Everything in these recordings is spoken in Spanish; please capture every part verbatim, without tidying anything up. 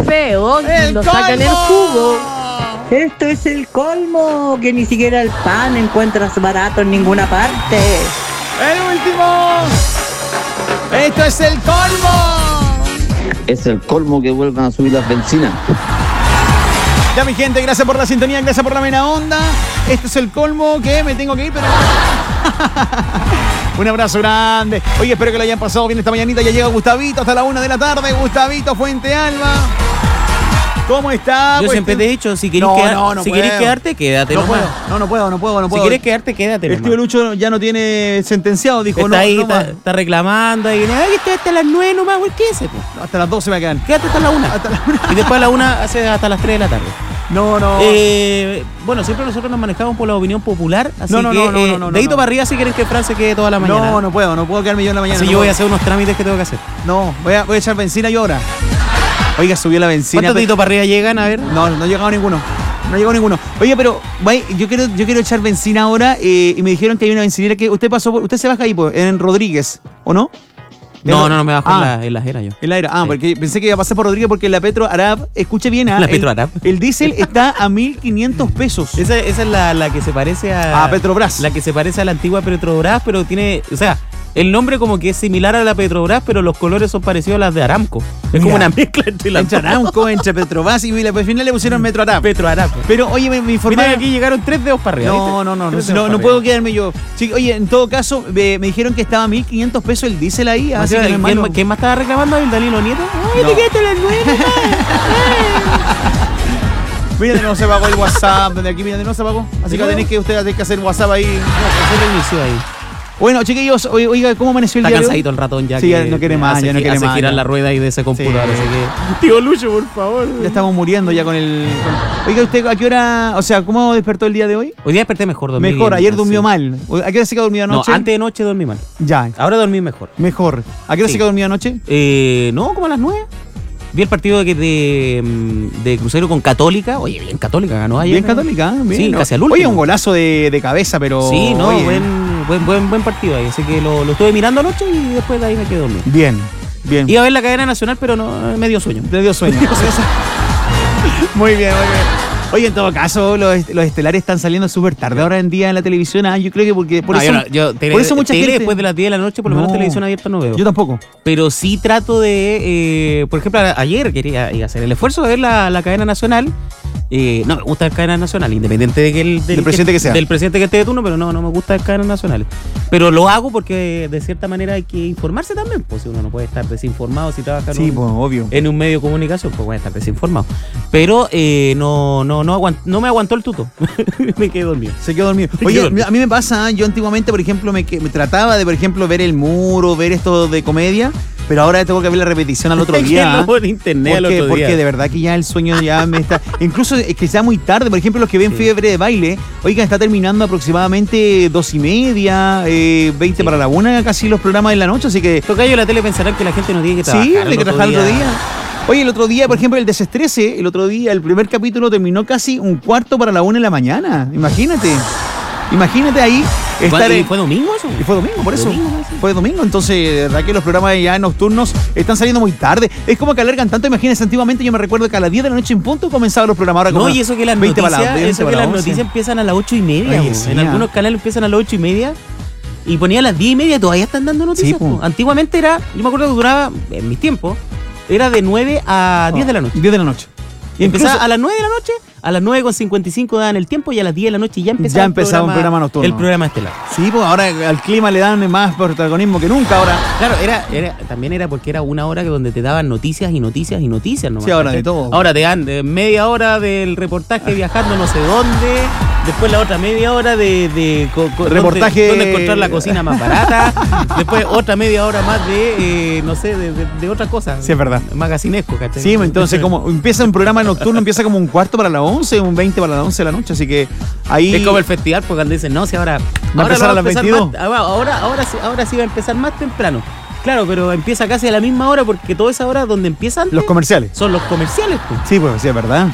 feo, ¡El lo sacan colmo! el jugo. Esto es el colmo, que ni siquiera el pan encuentras barato en ninguna parte. ¡El último! ¡Esto es el colmo! Es el colmo que vuelvan a subir las bencinas. Ya, mi gente, gracias por la sintonía, gracias por la buena onda. Este es el colmo que me tengo que ir, pero... Un abrazo grande. Oye, espero que lo hayan pasado bien esta mañanita. Ya llega Gustavito hasta la una de la tarde. Gustavito Fuente Alba. ¿Cómo está? Yo pues siempre te he dicho, si querés, no, quedar, no, no si puedo. querés quedarte, quédate No nomás. puedo, no, no puedo, no puedo, no puedo. Si querés quedarte, quédate El nomás. tío Lucho ya no tiene sentenciado, dijo Está no, ahí, no está, más. está reclamando ahí. Ay, estoy hasta las nueve nomás, güey, ¿qué es eso? Hasta las doce me quedan. Quédate hasta la una. Hasta la una. Y después a la una hace hasta las tres de la tarde. No, no. Eh, bueno, siempre nosotros nos manejamos por la opinión popular, así No, no, que no, no, eh, no, no, dedito no. para arriba si quieren que Fran se quede toda la mañana. no, no puedo, no puedo quedarme yo en la mañana. Así no yo voy puedo. a hacer unos trámites que tengo que hacer. No, voy a, voy a echar benzina yo ahora. Oiga, subió la benzina. ¿Cuántos deditos para arriba llegan? A ver. No, no ha llegado ninguno. No ha llegado ninguno. Oye, pero vaya, yo quiero, yo quiero echar benzina ahora eh, y me dijeron que hay una bencinera que usted pasó por, usted se baja ahí pues, en Rodríguez, ¿o no? No, no, no me bajo Ah. en, la, en la jera yo. En la era. Ah, Sí. porque pensé que iba a pasar por Rodríguez porque la Petro Arab, escuche bien, ah, La el- Petro Arab. El diésel está a mil quinientos pesos. Esa, esa es la, la que se parece a. A Petrobras. La que se parece a la antigua Petrobras, pero tiene. O sea, el nombre como que es similar a la Petrobras, pero los colores son parecidos a las de Aramco. Es Mira. como una mezcla entre las Entre Aramco, entre Petrobras y al final le pusieron Metro Arab. Petro Arab. Pero oye, me, me Mira informaron. que aquí llegaron tres dedos para arriba. No, ¿viste? no, no, no, Tres no, dedos no para puedo arriba. quedarme yo. Sí, oye, en todo caso, me, me dijeron que estaba a mil quinientos pesos el diésel ahí. O Así sea, que no es ¿quién, malo. quién más estaba reclamando? ¿El Danilo Nieto? ¡Ay, No. te quedaste a las nueve! Mira, de no se pagó el WhatsApp. Desde aquí, mira, de no se pagó. Así que ¿Sí? tenéis que usted tener que hacer WhatsApp ahí. No, se reinició ahí. Bueno, chiquillos, oiga, oiga, ¿cómo amaneció el Está día de hoy? cansadito el ratón ya. Sí, que ya no quiere más, hace ya no gi- quiere hace más, girar ya. la rueda ahí de ese computador. Sí. Así que. Tío Lucho, por favor. Ya estamos muriendo ya con el... con- Oiga, ¿usted a qué hora, o sea, cómo despertó el día de hoy? Hoy día desperté mejor, dormí Mejor, bien, ayer sí. durmió mal. ¿A qué hora se quedó dormido No, anoche? antes de noche dormí mal. Ya, Ahora dormí mejor. mejor. ¿A qué hora Sí. se quedó dormido anoche? Eh, no, como a las nueve. Vi el partido de, de, mm, de Cruzeiro con Católica. Oye, bien Católica, ganó ayer. Bien católica, ¿eh? Bien. Sí, ¿no? casi al último. Oye, un golazo de, de cabeza, pero... Sí, no, oye, buen, buen, buen, buen partido ahí. Así que lo, lo estuve mirando anoche y después de ahí me quedé dormido. Bien, bien. Iba a ver la cadena nacional, pero no, me dio sueño. Te dio sueño. Muy bien, muy bien. Oye, en todo caso, los, est- los estelares están saliendo súper tarde ahora en día en la televisión. Ah, yo creo que porque por No, eso, yo, no- yo tele- por eso mucha tele gente... después de las diez de la noche, por lo menos No. televisión abierta no veo. Yo tampoco. Pero sí trato de, eh, por ejemplo, a- ayer quería ir a hacer el esfuerzo de ver la, la cadena nacional. Eh, no me gusta ver cadena nacional, independiente de que el, Del presidente que sea. Del presidente que esté de turno, pero no, no me gusta ver cadenas nacionales. Pero lo hago porque de cierta manera hay que informarse también. Pues si uno no puede estar desinformado si trabaja en, Sí, un, pues, obvio. en un medio de comunicación, pues puede estar desinformado. Pero eh, no, no, no, aguant- no me aguantó el tuto. Me quedé dormido. Se quedó dormido. Se Oye, quedó dormido. a mí me pasa, yo antiguamente, por ejemplo, me, que- me trataba de, por ejemplo, ver El Muro, ver esto de comedia, pero ahora tengo que ver la repetición al otro Es que día. no, por internet al porque, otro día. porque de verdad que ya el sueño ya me está... Incluso es que sea muy tarde, por ejemplo, los que ven Sí. Fiebre de Baile, oigan, está terminando aproximadamente dos y media, eh, veinte Sí. para la una, casi los programas de la noche, así que... Tocayo, la tele pensarán que la gente no tiene que trabajar. Sí, el hay que otro trabajar el otro día. Oye, el otro día, por ejemplo, el Desestrese, el otro día, el primer capítulo terminó casi un cuarto para la una de la mañana. Imagínate. Imagínate ahí estar ¿Y en- fue domingo eso? Y fue domingo, por eso. Domingo, sí. Fue domingo, entonces, de verdad que los programas ya nocturnos están saliendo muy tarde. Es como que alargan tanto, imagínense, antiguamente yo me recuerdo que a las diez de la noche en punto comenzaban los programas. Ahora No, como y eso que las veinte para noticias, la- veinte eso que para la las once. noticias empiezan a las ocho y media. Oye, po. sí, en ah. algunos canales empiezan a las ocho y media. Y ponía a las diez y media y todavía están dando noticias. Sí, po. po. Antiguamente era, yo me acuerdo que duraba, en mis tiempos, era de nueve a diez de la noche. diez de la noche. Y Incluso- empezaba a las nueve de la noche, a las nueve con cincuenta y cinco daban el tiempo y a las diez de la noche ya empezaba, Ya empezaba un programa nocturno. El programa estelar. Sí, pues ahora al clima le dan más protagonismo que nunca ahora. Claro, era, era, también era porque era una hora que donde te daban noticias y noticias y noticias nomás. Sí, ahora ¿cachai? de todo. Ahora te dan eh, media hora del reportaje viajando no sé dónde, después la otra media hora de, de co- co- Reportaje- Dónde, dónde encontrar la cocina más barata, después otra media hora más de, eh, no sé, de, de, de otra cosa. Sí, es verdad. Magacinesco, ¿cachai? Sí, entonces como empieza un programa nocturno, empieza como un cuarto para las once, un veinte para las once de la noche, así que ahí... Es como el festival, porque cuando dicen, no, si ahora. Va a ahora empezar a las veintidós. más- ahora, ahora, ahora, sí- ahora sí va a empezar más temprano. Claro, pero empieza casi a la misma hora porque toda esa hora donde empiezan Los comerciales. son los comerciales. Pues. Sí, pues sí, es verdad.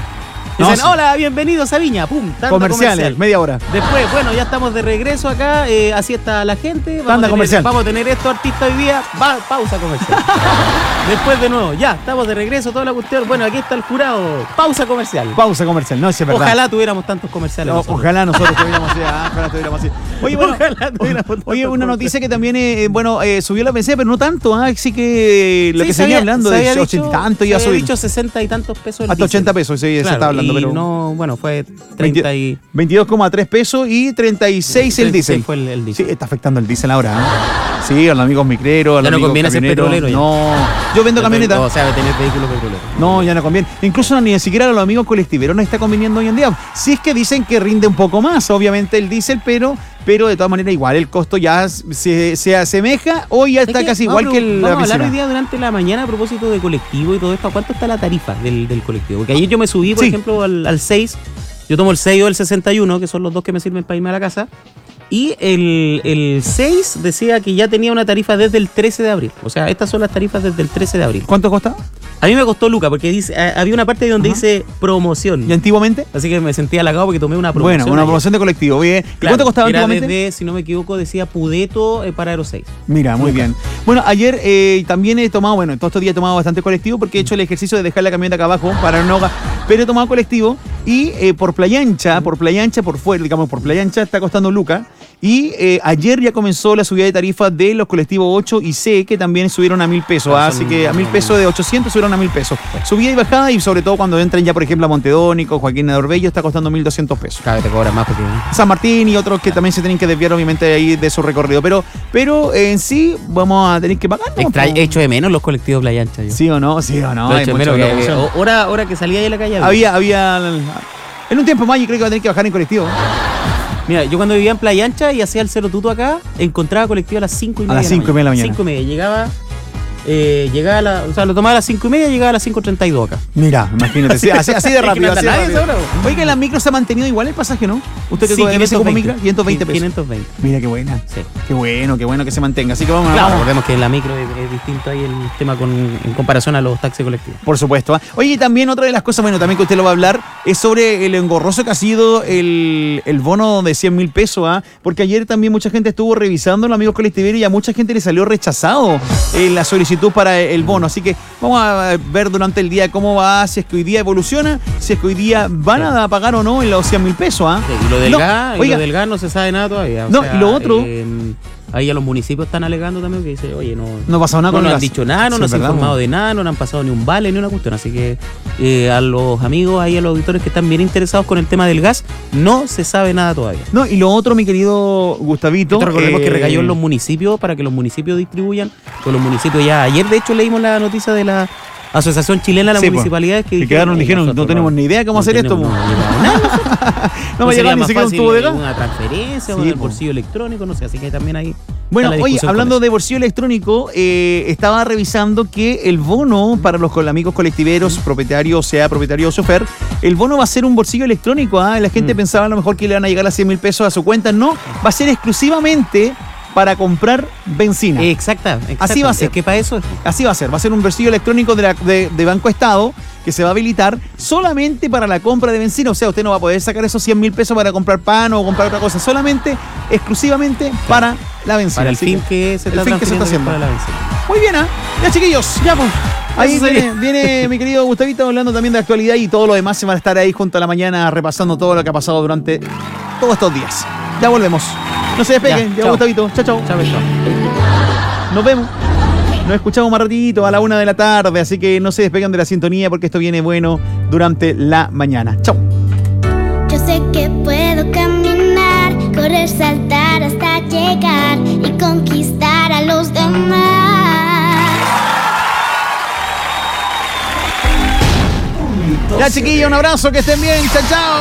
No, Dicen, sí. hola, bienvenidos a Viña. Pum, tanda Comerciales, comercial. media hora. Después, bueno, ya estamos de regreso acá. eh, así está la gente. Vamos Tanda a tener, comercial. Vamos a tener estos artistas hoy día. Va, pausa comercial. Después de nuevo, ya, estamos de regreso, toda la cuestión. Bueno, aquí está el jurado. Pausa comercial. Pausa comercial, no, sí, es verdad. Ojalá tuviéramos tantos comerciales. No, nosotros. ojalá nosotros tuviéramos así. ah, ojalá tuviéramos así. Oye, bueno, Ojalá tuviéramos oye, tantos una noticia comerciales. que también, eh, bueno, eh, subió la P C, pero no tanto, ¿ah? Así que lo Sí, que se se venía había- hablando se de había ochenta y dicho- tanto se ya había subió. dicho sesenta y tantos pesos el Hasta diésel. ochenta pesos, sí, se Claro, está hablando, y pero no, bueno, fue treinta y veintidós coma tres pesos y treinta y seis el treinta y seis diésel. fue el, el Sí, diésel. está afectando el diésel ahora. ¿eh? Sí, a los amigos micreros, a los Ya no amigos conviene ser camioneros. petrolero ya. No, yo vendo camioneta. O sea, tener vehículo petrolero. No, ya no conviene. Incluso ni siquiera a los amigos colectiveros no está conviniendo hoy en día. Sí es que dicen que rinde un poco más, obviamente, el diésel, pero, pero de todas maneras igual el costo ya se, se asemeja o ya está Es que, casi no, igual pero que el, la vamos a hablar piscina. hoy día durante la mañana a propósito de colectivo y todo esto. ¿A cuánto está la tarifa del, del colectivo? Porque ayer yo me subí, por Sí. ejemplo, al, al seis. Yo tomo el seis o el sesenta y uno, que son los dos que me sirven para irme a la casa. Y el, el seis decía que ya tenía una tarifa desde el trece de abril. O sea, estas son las tarifas desde el trece de abril. ¿Cuánto costa? A mí me costó Luca porque dice, eh, había una parte donde Ajá. dice promoción. ¿Y antiguamente? Así que me sentí halagado porque tomé una promoción. Bueno, una ayer. promoción de colectivo. Bien. ¿Y Claro, cuánto costaba era antiguamente? desde, si no me equivoco, decía Pudeto eh, para Aero seis. Mira, muy bien. Bueno, ayer eh, también he tomado, bueno, todos estos días he tomado bastante colectivo porque he hecho el ejercicio de dejar la camioneta acá abajo para no ga- pero he tomado colectivo y eh, por Playa Ancha, por Playa Ancha, por fuera, digamos, por Playa Ancha está costando Luca. Y eh, ayer ya comenzó la subida de tarifa de los colectivos ocho y C, que también subieron a mil pesos. Ah, ¿ah? son- Así que a mil pesos de ochocientos subieron a mil pesos. Subida y bajada, y sobre todo cuando entren ya, por ejemplo, a Montedónico, Joaquín de Orbello, está costando mil doscientos pesos. Cada vez te cobran más porque... San Martín y otros que también se tienen que desviar obviamente ahí de su recorrido. Pero, pero eh, en sí vamos a tener que pagar, ¿no? Extra, hecho de menos los colectivos Playa Ancha. Yo. ¿Sí o no? Sí o no. Lo Hay echo de mucha menos que- promoción. o- hora, hora que salía ahí a la calle. Había, había. En un tiempo más, yo creo que va a tener que bajar en colectivo. Mira, yo cuando vivía en Playa Ancha y hacía el Cero Tuto acá, encontraba colectivo a las cinco y A media. las cinco y media de la mañana. cinco y media. Llegaba, eh, llegaba a la, o sea, lo tomaba a las cinco y media y llegaba a las cinco treinta y dos acá. Mira, imagínate. Sí, así, así de Es que rápido. no anda Así de nadie rápido. esa hora, Oye, que en las micros se ha mantenido igual el pasaje, ¿no? Usted que Sí, a veces como micro, quinientos quinientos veinte pesos. quinientos veinte. Mira qué buena. Sí. Qué bueno, qué bueno que se mantenga. Así que vamos, Claro, vamos. recordemos que en la micro es, es distinto ahí el tema con, en comparación a los taxis colectivos. Por supuesto. ¿ah? Oye, y también otra de las cosas, bueno, también que usted lo va a hablar, es sobre el engorroso que ha sido el, el bono de cien mil pesos, ¿ah? Porque ayer también mucha gente estuvo revisando los amigos colectiveros y a mucha gente le salió rechazado eh, la solicitud para el bono. Así que vamos a ver durante el día cómo va, si es que hoy día evoluciona, si es que hoy día van a pagar o no en los cien mil pesos. ¿ah? Sí, y lo del No, gas, y oiga, lo del gas no se sabe nada todavía. o No, sea, y lo otro- eh, ahí a los municipios están alegando también que dice, oye, no, no ha pasado nada no con nos el han gas. dicho nada, no Sí, nos es han verdad, informado ¿no? de nada, no nos han pasado ni un vale ni una cuestión. Así que eh, a los amigos, ahí a los auditores que están bien interesados con el tema del gas, no se sabe nada todavía. No, y lo otro, mi querido Gustavito. Esto recordemos eh, que recayó en los municipios para que los municipios distribuyan. Con los municipios ya. Ayer, de hecho, leímos la noticia de la Asociación Chilena de las Sí, pues, Municipalidades que, que quedaron, "Oye, dijeron, no nosotros tenemos ni idea cómo no hacer esto, tenemos- po". No, llegamos nada. No va a sería llegar ni más siquiera un fácil tubo de gas. una transferencia Sí, o del po. bolsillo electrónico, no sé. Así que también ahí. Bueno, está la oye, discusión con hablando eso. de bolsillo electrónico, eh, estaba revisando que el bono para los col- amigos colectiveros, propietarios, sea propietario o chofer, el bono va a ser un bolsillo electrónico. ¿ah? La gente Mm. pensaba a lo mejor que le van a llegar a cien mil pesos a su cuenta. No, va a ser exclusivamente para comprar benzina. Exacta, exacta. Así va a ser. Es que para eso es. Así va a ser, va a ser un bolsillo electrónico de, la- de- de Banco Estado que se va a habilitar solamente para la compra de benzina. O sea, usted no va a poder sacar esos cien mil pesos para comprar pan o comprar otra cosa, solamente, exclusivamente para la benzina. Para el Así fin que se el está fin que se está transfiriendo haciendo. para la benzina. Muy bien, ¿ah? Ya, chiquillos, ya pues. Ahí Eso sería. viene, viene mi querido Gustavito hablando también de actualidad y todo lo demás se van a estar ahí junto a la mañana repasando todo lo que ha pasado durante todos estos días. Ya volvemos. No se despeguen, Ya, ya, chao. Gustavito. Chao, chao. Chao, chao. Nos vemos. Nos escuchamos más ratito a la una de la tarde, así que no se despeguen de la sintonía porque esto viene bueno durante la mañana. Chao. Yo sé que puedo caminar, correr, saltar hasta llegar y conquistar a los demás. Ya, chiquillos, un abrazo, que estén bien. Chao, chao.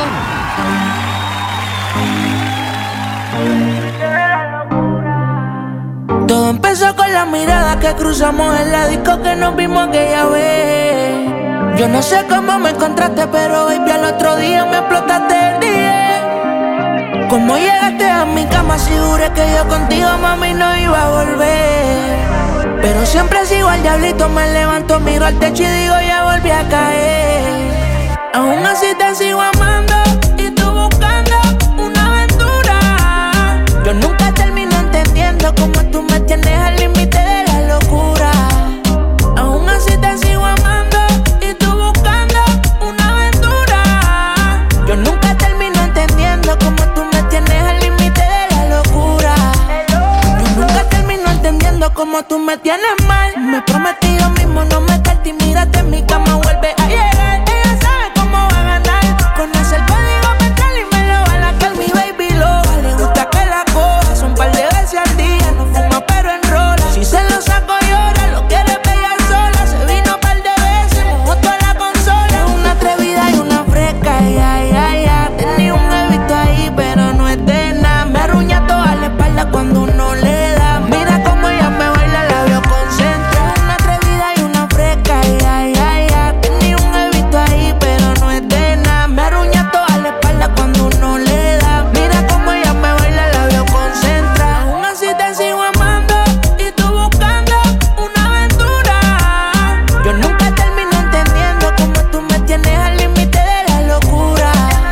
Todo empezó con la mirada que cruzamos en la disco que nos vimos aquella vez. Yo no sé cómo me encontraste, pero baby al otro día me explotaste el día. Cómo llegaste a mi cama, si juré que yo contigo, mami, no iba a volver. Pero siempre sigo al diablito, me levanto, miro al techo y digo, ya volví a caer. Aún así te sigo amando y tú buscando una aventura. Yo nunca termino entendiendo cómo tú me tienes al límite de la locura. Aún así te sigo amando y tú buscando una aventura. Yo nunca termino entendiendo cómo tú me tienes al límite de la locura. Yo nunca termino entendiendo cómo tú me tienes mal. Me prometí yo mismo no meterte y mírate en mi cama vuelve a llegar. Ella sabe cómo va a ganar. Conoce el código mental y me lo va a lacar mi baby loca. Le gusta que la coja, son par de veces al día. No fuma pero enrola. Si se lo saco llora, lo quiere pegar sola. Se vino par de veces, mojó toda la consola. Es una atrevida y una fresca, ya, ya, ya. Tenía un bebito ahí pero no es de nada. Me arruña toda la espalda cuando uno le da. Mira cómo ella me baila, la veo concentrada. Una atrevida y una fresca, ya, ya, ya. Tenía un bebito ahí pero no es de nada. Me arruña toda la espalda cuando uno le da. Mira cómo ella me baila, la veo concentrada. Aún así te sigo amando y tú buscando una aventura. Yo nunca termino entendiendo cómo tú me tienes al límite de la locura.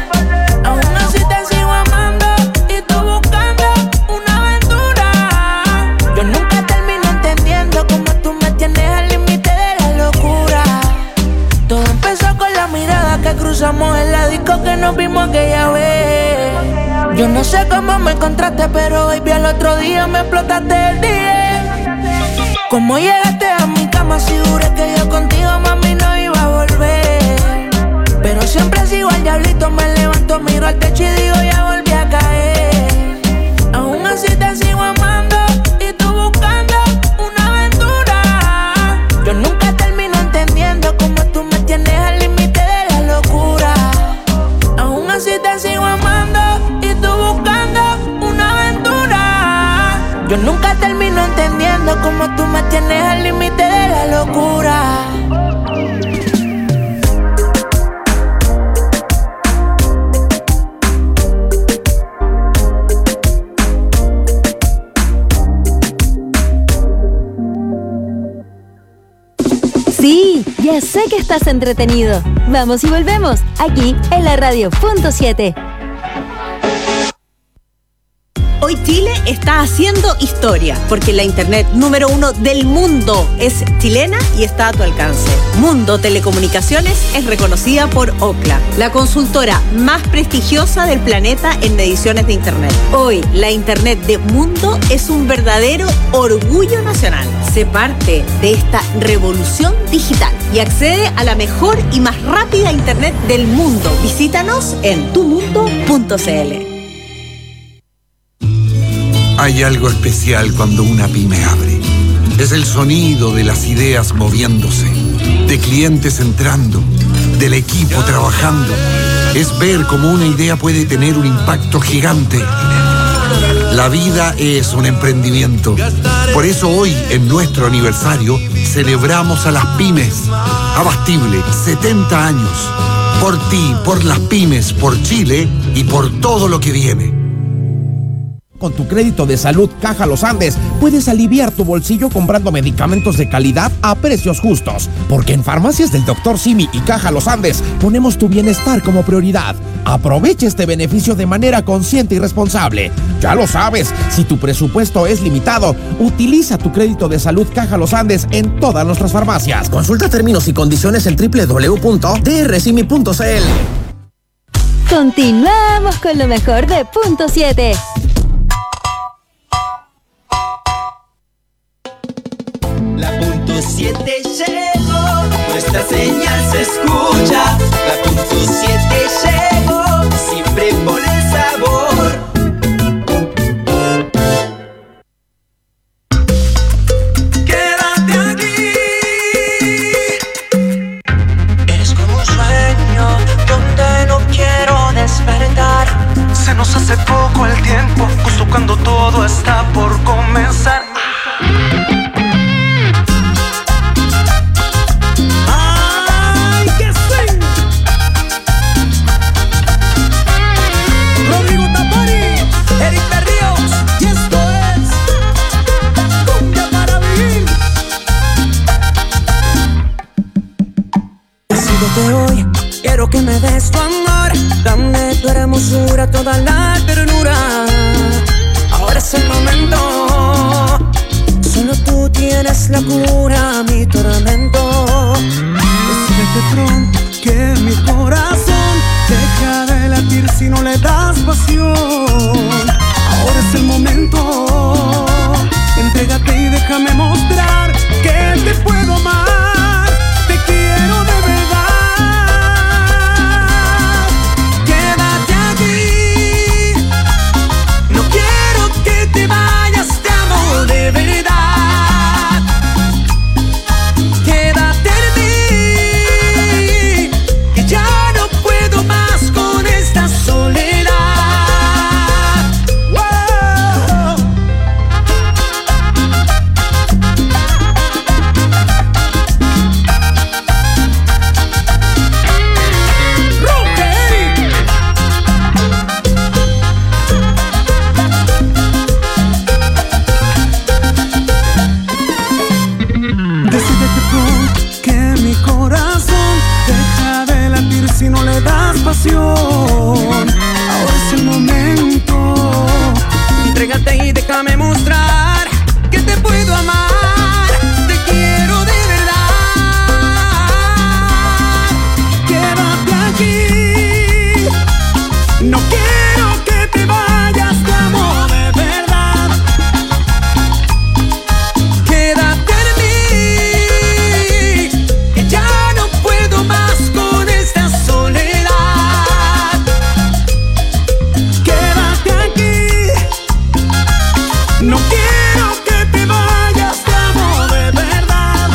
Aún así te sigo amando y tú buscando una aventura. Yo nunca termino entendiendo cómo tú me tienes al límite de la locura. Todo empezó con la mirada que cruzamos en la disco que nos vimos aquella vez. Yo no sé cómo me encontraste, pero baby al otro día me explotaste el día. Cómo llegaste a mi cama, si juré que yo contigo, mami, no iba a volver. Pero siempre sigo al diablito, me levanto, miro al techo y digo ya volví a caer. Aún así te sigo amando y tú buscando una aventura. Yo nunca termino entendiendo cómo tú me tienes al límite de la locura. Aún así te sigo amando y tú buscando una aventura. Yo nunca termino entendiendo cómo tú me tienes al límite de la locura. Sí, ya sé que estás entretenido. Vamos y volvemos, aquí en la radio punto siete. Hoy Chile está haciendo historia, porque la internet número uno del mundo es chilena y está a tu alcance. Mundo Telecomunicaciones es reconocida por Ookla, la consultora más prestigiosa del planeta en mediciones de internet. Hoy, la internet de Mundo es un verdadero orgullo nacional. Sé parte de esta revolución digital y accede a la mejor y más rápida internet del mundo. Visítanos en tu mundo punto c l. Hay algo especial cuando una pyme abre. Es el sonido de las ideas moviéndose, de clientes entrando, del equipo trabajando. Es ver cómo una idea puede tener un impacto gigante. La vida es un emprendimiento. Por eso hoy, en nuestro aniversario, celebramos a las pymes. Abastible, setenta años. Por ti, por las pymes, por Chile y por todo lo que viene. Con tu crédito de salud Caja Los Andes puedes aliviar tu bolsillo comprando medicamentos de calidad a precios justos. Porque en Farmacias del doctor Simi y Caja Los Andes ponemos tu bienestar como prioridad. Aprovecha este beneficio de manera consciente y responsable. Ya lo sabes, si tu presupuesto es limitado, utiliza tu crédito de salud Caja Los Andes en todas nuestras farmacias. Consulta términos y condiciones en doble u doble u doble u punto d r simi punto c l. Continuamos con lo mejor de Punto siete. La punto siete llegó, nuestra señal se escucha. La punto siete llegó, siempre por el sabor. Quédate aquí. Es como un sueño donde no quiero despertar. Se nos hace poco el tiempo, justo cuando todo está por comenzar. De hoy, que quiero que me des tu amor. Dame tu hermosura, toda la ternura. Ahora es el momento. Solo tú tienes la cura, mi tormento. Decídete pronto que mi corazón deja de latir si no le das pasión. Ahora es el momento. Entrégate y déjame mostrar que te puedo amar. Te quiero de verdad. Quédate aquí. No quiero que te vayas, te amo de verdad. Quédate en mí, que ya no puedo más con esta soledad. Si no le das pasión, ahora es el momento. Entrégate y déjame mostrar que te puedo amar. Te quiero de verdad. Quédate aquí. No quiero que te vayas, te amo de verdad. Quédate en mí, que ya no puedo más con esta soledad. Quédate aquí. No quiero que te vayas, te amo de verdad.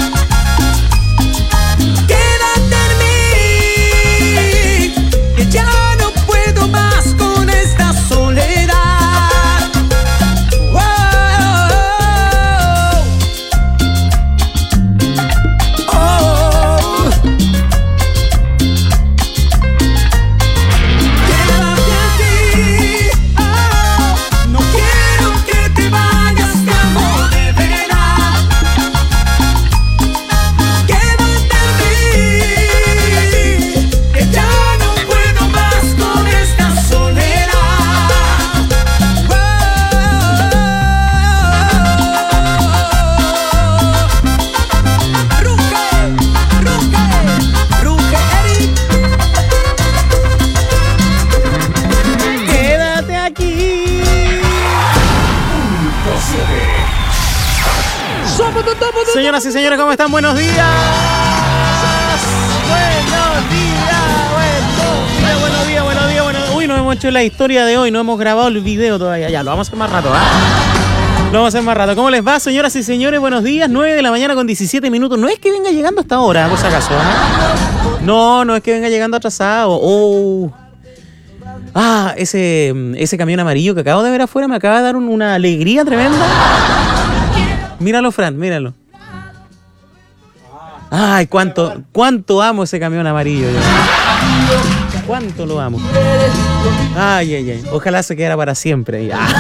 Quédate en mí, que ya no puedo más con esta soledad. Oh, oh, oh. Quédate aquí. Oh, no quiero que te vayas, te amo de verdad. Quédate en mí, que ya no puedo más con esta soledad. Oh, Ruge, Ruge, Ruge, Eric. Quédate aquí. Señoras y señores, ¿cómo están? Buenos días. Buenos días, buenos días, buenos días, buenos días, buenos días. Uy, no hemos hecho la historia de hoy, no hemos grabado el video todavía. Ya, lo vamos a hacer más rato, ¿ah? Lo vamos a hacer más rato. ¿Cómo les va, señoras y señores? Buenos días, nueve de la mañana con diecisiete minutos. No es que venga llegando hasta ahora, por si acaso, ¿ah? No, no es que venga llegando atrasado. Oh. Ah, ese, ese camión amarillo que acabo de ver afuera me acaba de dar un- una alegría tremenda. Míralo, Fran, míralo. Ay, cuánto, cuánto amo ese camión amarillo. Yo. Cuánto lo amo. Ay, ay, ay. Ojalá se quedara para siempre. Ah.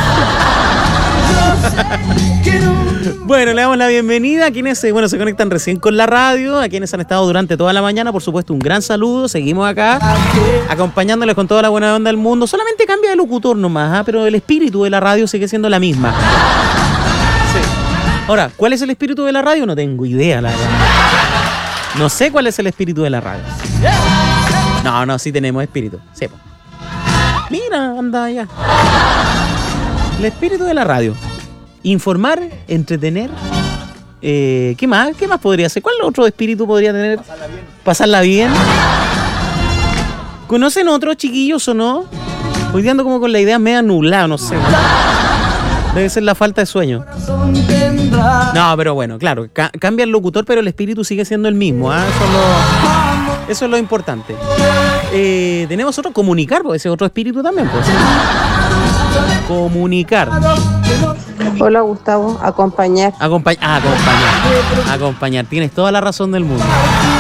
Bueno, le damos la bienvenida a quienes eh, bueno, se conectan recién con la radio, a quienes han estado durante toda la mañana. Por supuesto, un gran saludo. Seguimos acá acompañándoles con toda la buena onda del mundo. Solamente cambia de locutor nomás, ¿ah? Pero el espíritu de la radio sigue siendo la misma. Sí. Ahora, ¿cuál es el espíritu de la radio? No tengo idea, la verdad. No sé cuál es el espíritu de la radio. No, no, sí tenemos espíritu. Sí, po. Mira, anda allá. El espíritu de la radio. Informar, entretener. Eh, ¿Qué más? ¿Qué más podría ser? ¿Cuál otro espíritu podría tener? Pasarla bien. Pasarla bien. ¿Conocen otros chiquillos o no? Hoy día ando como con la idea media nublada, no sé. Debe ser la falta de sueño. No, pero bueno, claro, ca- cambia el locutor, pero el espíritu sigue siendo el mismo. ¿Ah? Eso, es lo, eso es lo importante. Eh, tenemos otro, comunicar, porque ese otro espíritu también, pues. Comunicar. Hola, Gustavo, acompañar. Acompañ- ah, acompañar. Acompañar, tienes toda la razón del mundo.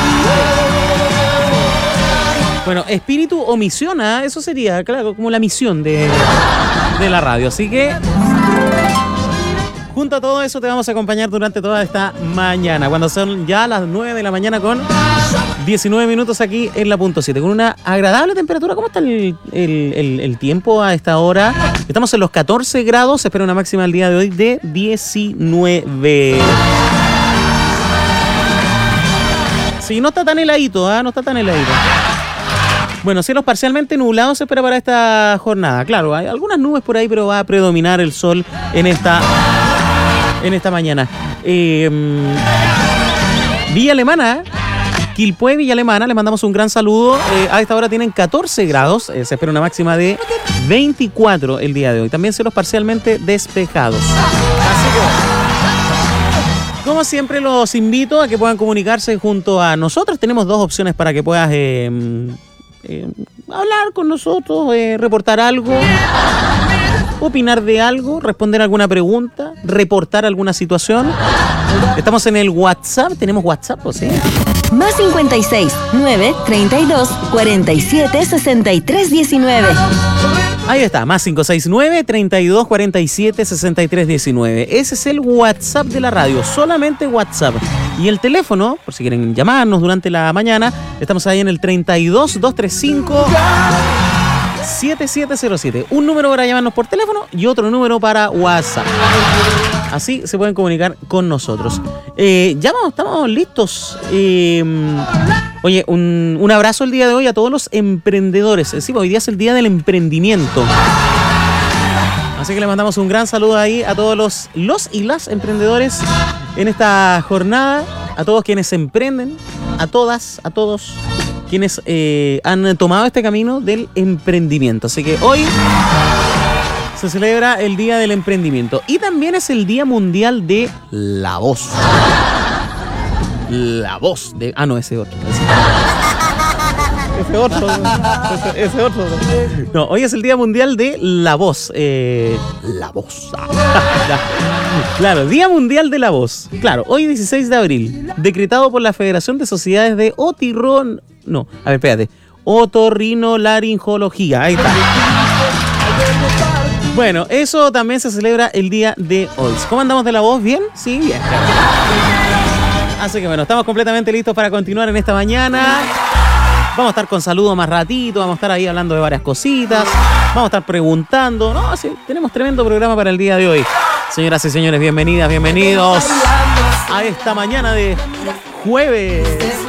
Bueno, espíritu o misión, ¿ah? Eso sería, claro, como la misión de, de la radio. Así que Junto a todo eso te vamos a acompañar durante toda esta mañana, cuando son ya las nueve de la mañana con diecinueve minutos aquí en la punto siete, con una agradable temperatura. ¿Cómo está el, el, el, el tiempo a esta hora? Estamos en los catorce grados, se espera una máxima el día de hoy de diecinueve. Sí, no está tan heladito, ¿eh? No está tan heladito. Bueno, cielos parcialmente nublados se espera para esta jornada. Claro, hay algunas nubes por ahí, pero va a predominar el sol en esta, en esta mañana. Eh, Villa Alemana, Quilpué, Villa Alemana, les mandamos un gran saludo. Eh, a esta hora tienen catorce grados, eh, se espera una máxima de veinticuatro el día de hoy. También cielos parcialmente despejados. Así que, como siempre, los invito a que puedan comunicarse junto a nosotros. Tenemos dos opciones para que puedas eh, eh, hablar con nosotros, eh, reportar algo, opinar de algo, responder alguna pregunta, reportar alguna situación. Estamos en el WhatsApp. ¿Tenemos WhatsApp o sí? Más cincuenta y seis, nueve, treinta y dos, cuarenta y siete, sesenta y tres, diecinueve. Ahí está, más cinco seis nueve, treinta y dos, cuarenta y siete, sesenta y tres, diecinueve. Ese es el WhatsApp de la radio, solamente WhatsApp. Y el teléfono, por si quieren llamarnos durante la mañana, estamos ahí en el treinta y dos, doscientos treinta y cinco, siete siete cero siete. Un número para llamarnos por teléfono y otro número para WhatsApp. Así se pueden comunicar con nosotros. Eh, ya vamos, estamos listos. Eh, oye, un, un abrazo el día de hoy a todos los emprendedores. Sí, hoy día es el día del emprendimiento. Así que le mandamos un gran saludo ahí a todos los, los y las emprendedores en esta jornada. A todos quienes emprenden, a todas, a todos quienes eh, han tomado este camino del emprendimiento. Así que hoy se celebra el Día del Emprendimiento y también es el Día Mundial de la Voz. La voz de... Ah, no, ese otro. Ese, ese otro. Ese, ese otro. No, hoy es el Día Mundial de la Voz. Eh, la voz. Claro, Día Mundial de la Voz. Claro, hoy dieciséis de abril, decretado por la Federación de Sociedades de Otirron... No, a ver, espérate. Otorrinolaringología. Ahí está. Bueno, eso también se celebra el día de hoy. ¿Cómo andamos de la voz? ¿Bien? Sí, bien. Así que bueno, estamos completamente listos para continuar en esta mañana. Vamos a estar con saludos más ratito, vamos a estar ahí hablando de varias cositas, vamos a estar preguntando. No, sí, tenemos tremendo programa para el día de hoy. Señoras y señores, bienvenidas, bienvenidos a esta mañana de jueves.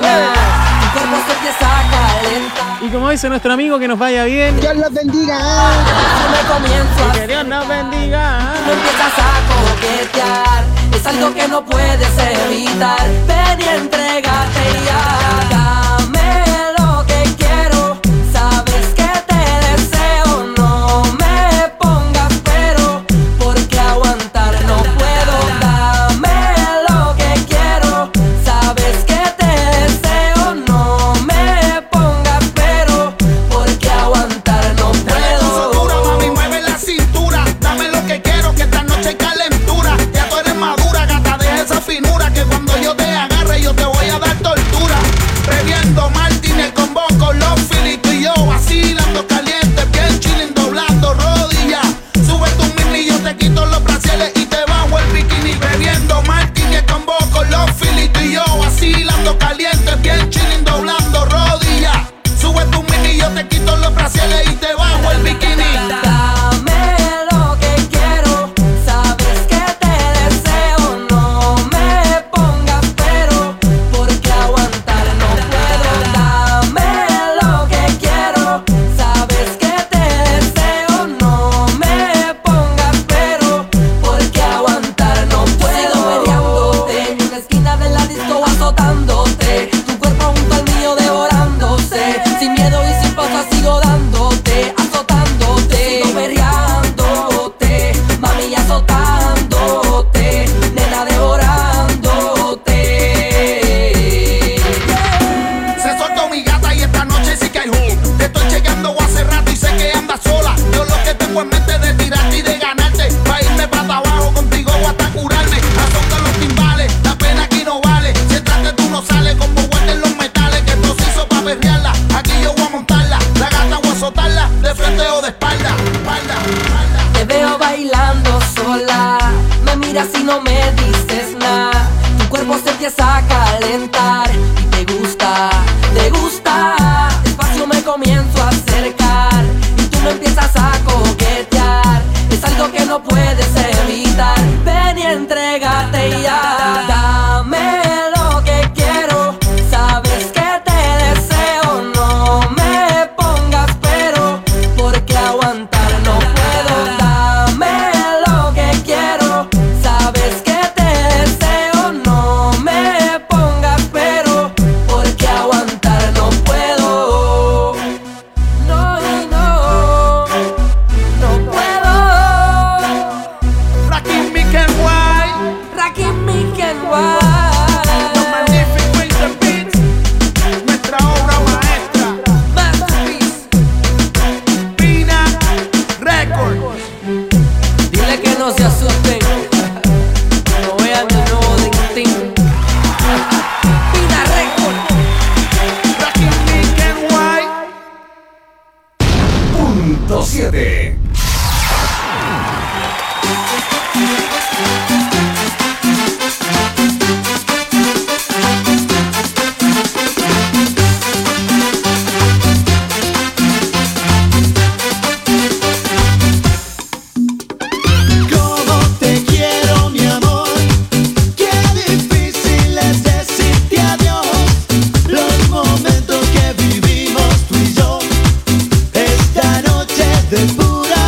Y como dice nuestro amigo, que nos vaya bien. Dios los bendiga. Que Dios nos bendiga. No empiezas a coquetear, es algo que no puedes evitar. Ven y entrégate y hágame lo que quiero. Sabes que te deseo, no me pongas pero, porque aguantar no puedo. Dame lo que quiero, sabes que te deseo, no me pongas pero, porque aguantar no puedo. Dura, mami, mueve la cintura, dame lo que quiero, que esta noche hay calentura. Ya tú eres madura, gata, deja esa finura, que cuando yo te agarre yo te voy a dar tortura. Bebiendo Martínez con vos, con los filitos y yo vacilando caliente, bien chilling, doblando rodillas. Sube tu mini, yo te quito los brasiles y te bajo el bikini. Bebiendo Martínez con vos, con los filitos y yo vacilando caliente, bien chilling, doblando rodillas. Sube tu mini, yo te quito los brasiles y te bajo el bikini. Dame lo que quiero, sabes que te deseo, no me pongas pero, porque aguantar no puedo. Dame lo que quiero, sabes que te deseo, no me pongas pero, porque aguantar no puedo. Peleándote en una esquina de la disco, azotándote, tu cuerpo junto al mío devorándose, sin miedo y sin pausa sigo dándote, azotándote, sigo perreándote, mami azotándote, nena devorándote. Se soltó mi gata y esta noche sí que hay jugo. Te estoy chequeando hace rato y sé que andas sola. Yo lo que tengo en mente es de tirarte y de ganarte, pa' irme para abajo contigo o hasta curarme. Azota los timbales, la pena aquí no vale. Si entraste tú no sales como guarden los metales, que esto se hizo pa' perrearla. Aquí yo voy a montarla, la gata voy a azotarla, de frente o de espalda, espalda, espalda. Te veo bailando sola, mami miras y no me dices nada. Tu cuerpo se empieza a calentar y te gusta, te gusta. Despacio me comienzo a acercar y tú me empiezas a coquetear. Es algo que no puedes evitar. Ven y entrégate ya. Dame lo que quiero. Sabes que te deseo. No me pongas pero, porque aguantar no puedo. Dame lo que quiero. Sabes que te deseo. No me pongas pero, porque aguantar no puedo. No, no, no puedo. Rakim Miken White, Rakim Miken White. Los Magnificos in the Beats, nuestra obra maestra. Masterpiece. Pina Records. Dile que no se asusten. No vean de nuevo de Ting. Pina Records. Rakim Miken White. Punto siete. Cómo te quiero, mi amor. Qué difícil es decirte adiós. Los momentos que vivimos tú y yo. Esta noche de pura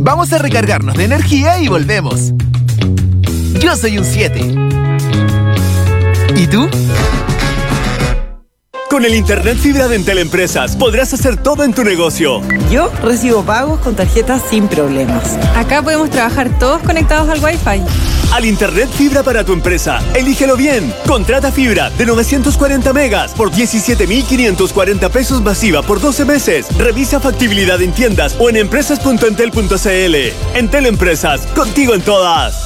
Vamos a recargarnos de energía y volvemos. Yo soy un siete. ¿Y tú? Con el internet fibra de Entel Empresas podrás hacer todo en tu negocio. Yo recibo pagos con tarjetas sin problemas. Acá podemos trabajar todos conectados al Wi-Fi. Al internet fibra para tu empresa, elígelo bien. Contrata fibra de novecientos cuarenta megas por diecisiete mil quinientos cuarenta pesos masiva por doce meses. Revisa factibilidad en tiendas o en empresas punto entel punto c l. Entel Empresas, contigo en todas.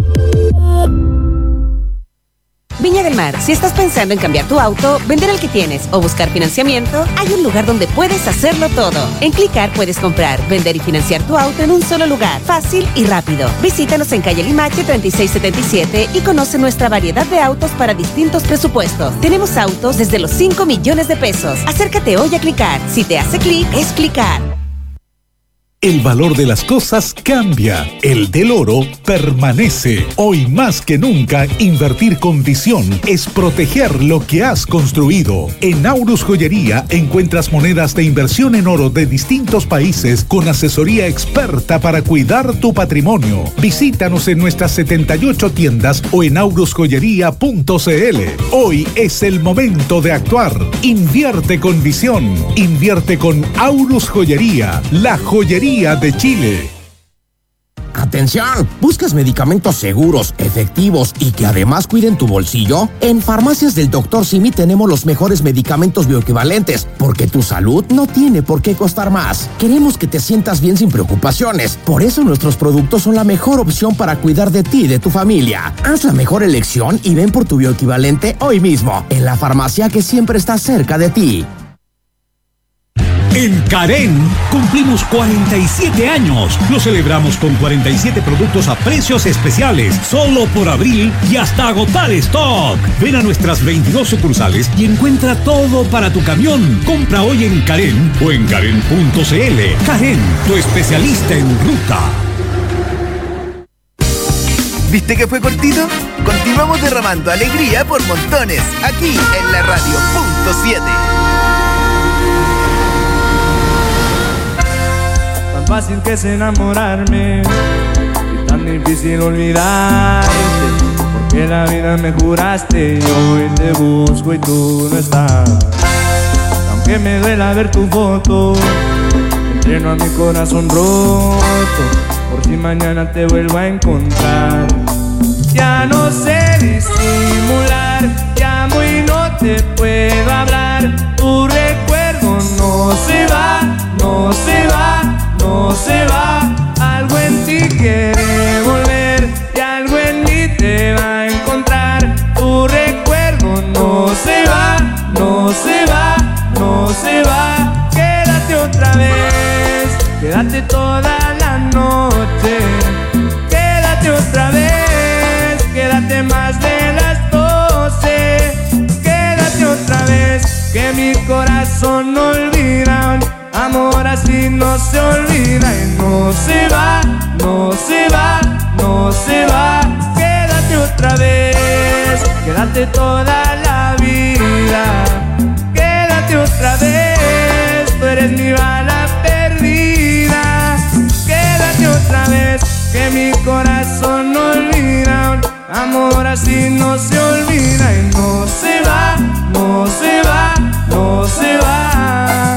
Viña del Mar, si estás pensando en cambiar tu auto, vender el que tienes o buscar financiamiento, hay un lugar donde puedes hacerlo todo. En Clicar puedes comprar, vender y financiar tu auto en un solo lugar, fácil y rápido. Visítanos en calle Limache treinta y seis setenta y siete y conoce nuestra variedad de autos para distintos presupuestos. Tenemos autos desde los cinco millones de pesos. Acércate hoy a Clicar. Si te hace clic, es Clicar. El valor de las cosas cambia. El del oro permanece. Hoy más que nunca, invertir con visión es proteger lo que has construido. En Aurus Joyería encuentras monedas de inversión en oro de distintos países con asesoría experta para cuidar tu patrimonio. Visítanos en nuestras setenta y ocho tiendas o en aurus joyería punto c l. Hoy es el momento de actuar. Invierte con visión. Invierte con Aurus Joyería, la joyería de Chile. ¡Atención! ¿Buscas medicamentos seguros, efectivos y que además cuiden tu bolsillo? En Farmacias del doctor Simi tenemos los mejores medicamentos bioequivalentes, porque tu salud no tiene por qué costar más. Queremos que te sientas bien sin preocupaciones. Por eso nuestros productos son la mejor opción para cuidar de ti y de tu familia. Haz la mejor elección y ven por tu bioequivalente hoy mismo, en la farmacia que siempre está cerca de ti. En Karen cumplimos cuarenta y siete años. Lo celebramos con cuarenta y siete productos a precios especiales, solo por abril y hasta agotar stock. Ven a nuestras veintidós sucursales y encuentra todo para tu camión. Compra hoy en Karen o en karen punto c l. Karen, tu especialista en ruta. ¿Viste que fue cortito? Continuamos derramando alegría por montones, aquí en la radio punto siete. Fácil que es enamorarme y tan difícil olvidarte, porque la vida me juraste y hoy te busco y tú no estás. Aunque me duela ver tu foto, entreno a mi corazón roto, por si mañana te vuelvo a encontrar. Ya no sé disimular, llamo y no te puedo hablar. Tu recuerdo no se va, no se va, no se va. Algo en ti quiere volver y algo en mí te va a encontrar. Tu recuerdo no se va, no se va, no se va. Quédate otra vez, quédate toda la noche. Quédate otra vez, quédate más de las doce. Quédate otra vez, que mi corazón no olvida. Amor así no se olvida y no se va, no se va, no se va. Quédate otra vez, quédate toda la vida. Quédate otra vez, tú eres mi bala perdida. Quédate otra vez, que mi corazón no olvida. Amor así no se olvida y no se va, no se va, no se va.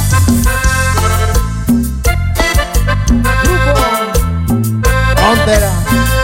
Frontera.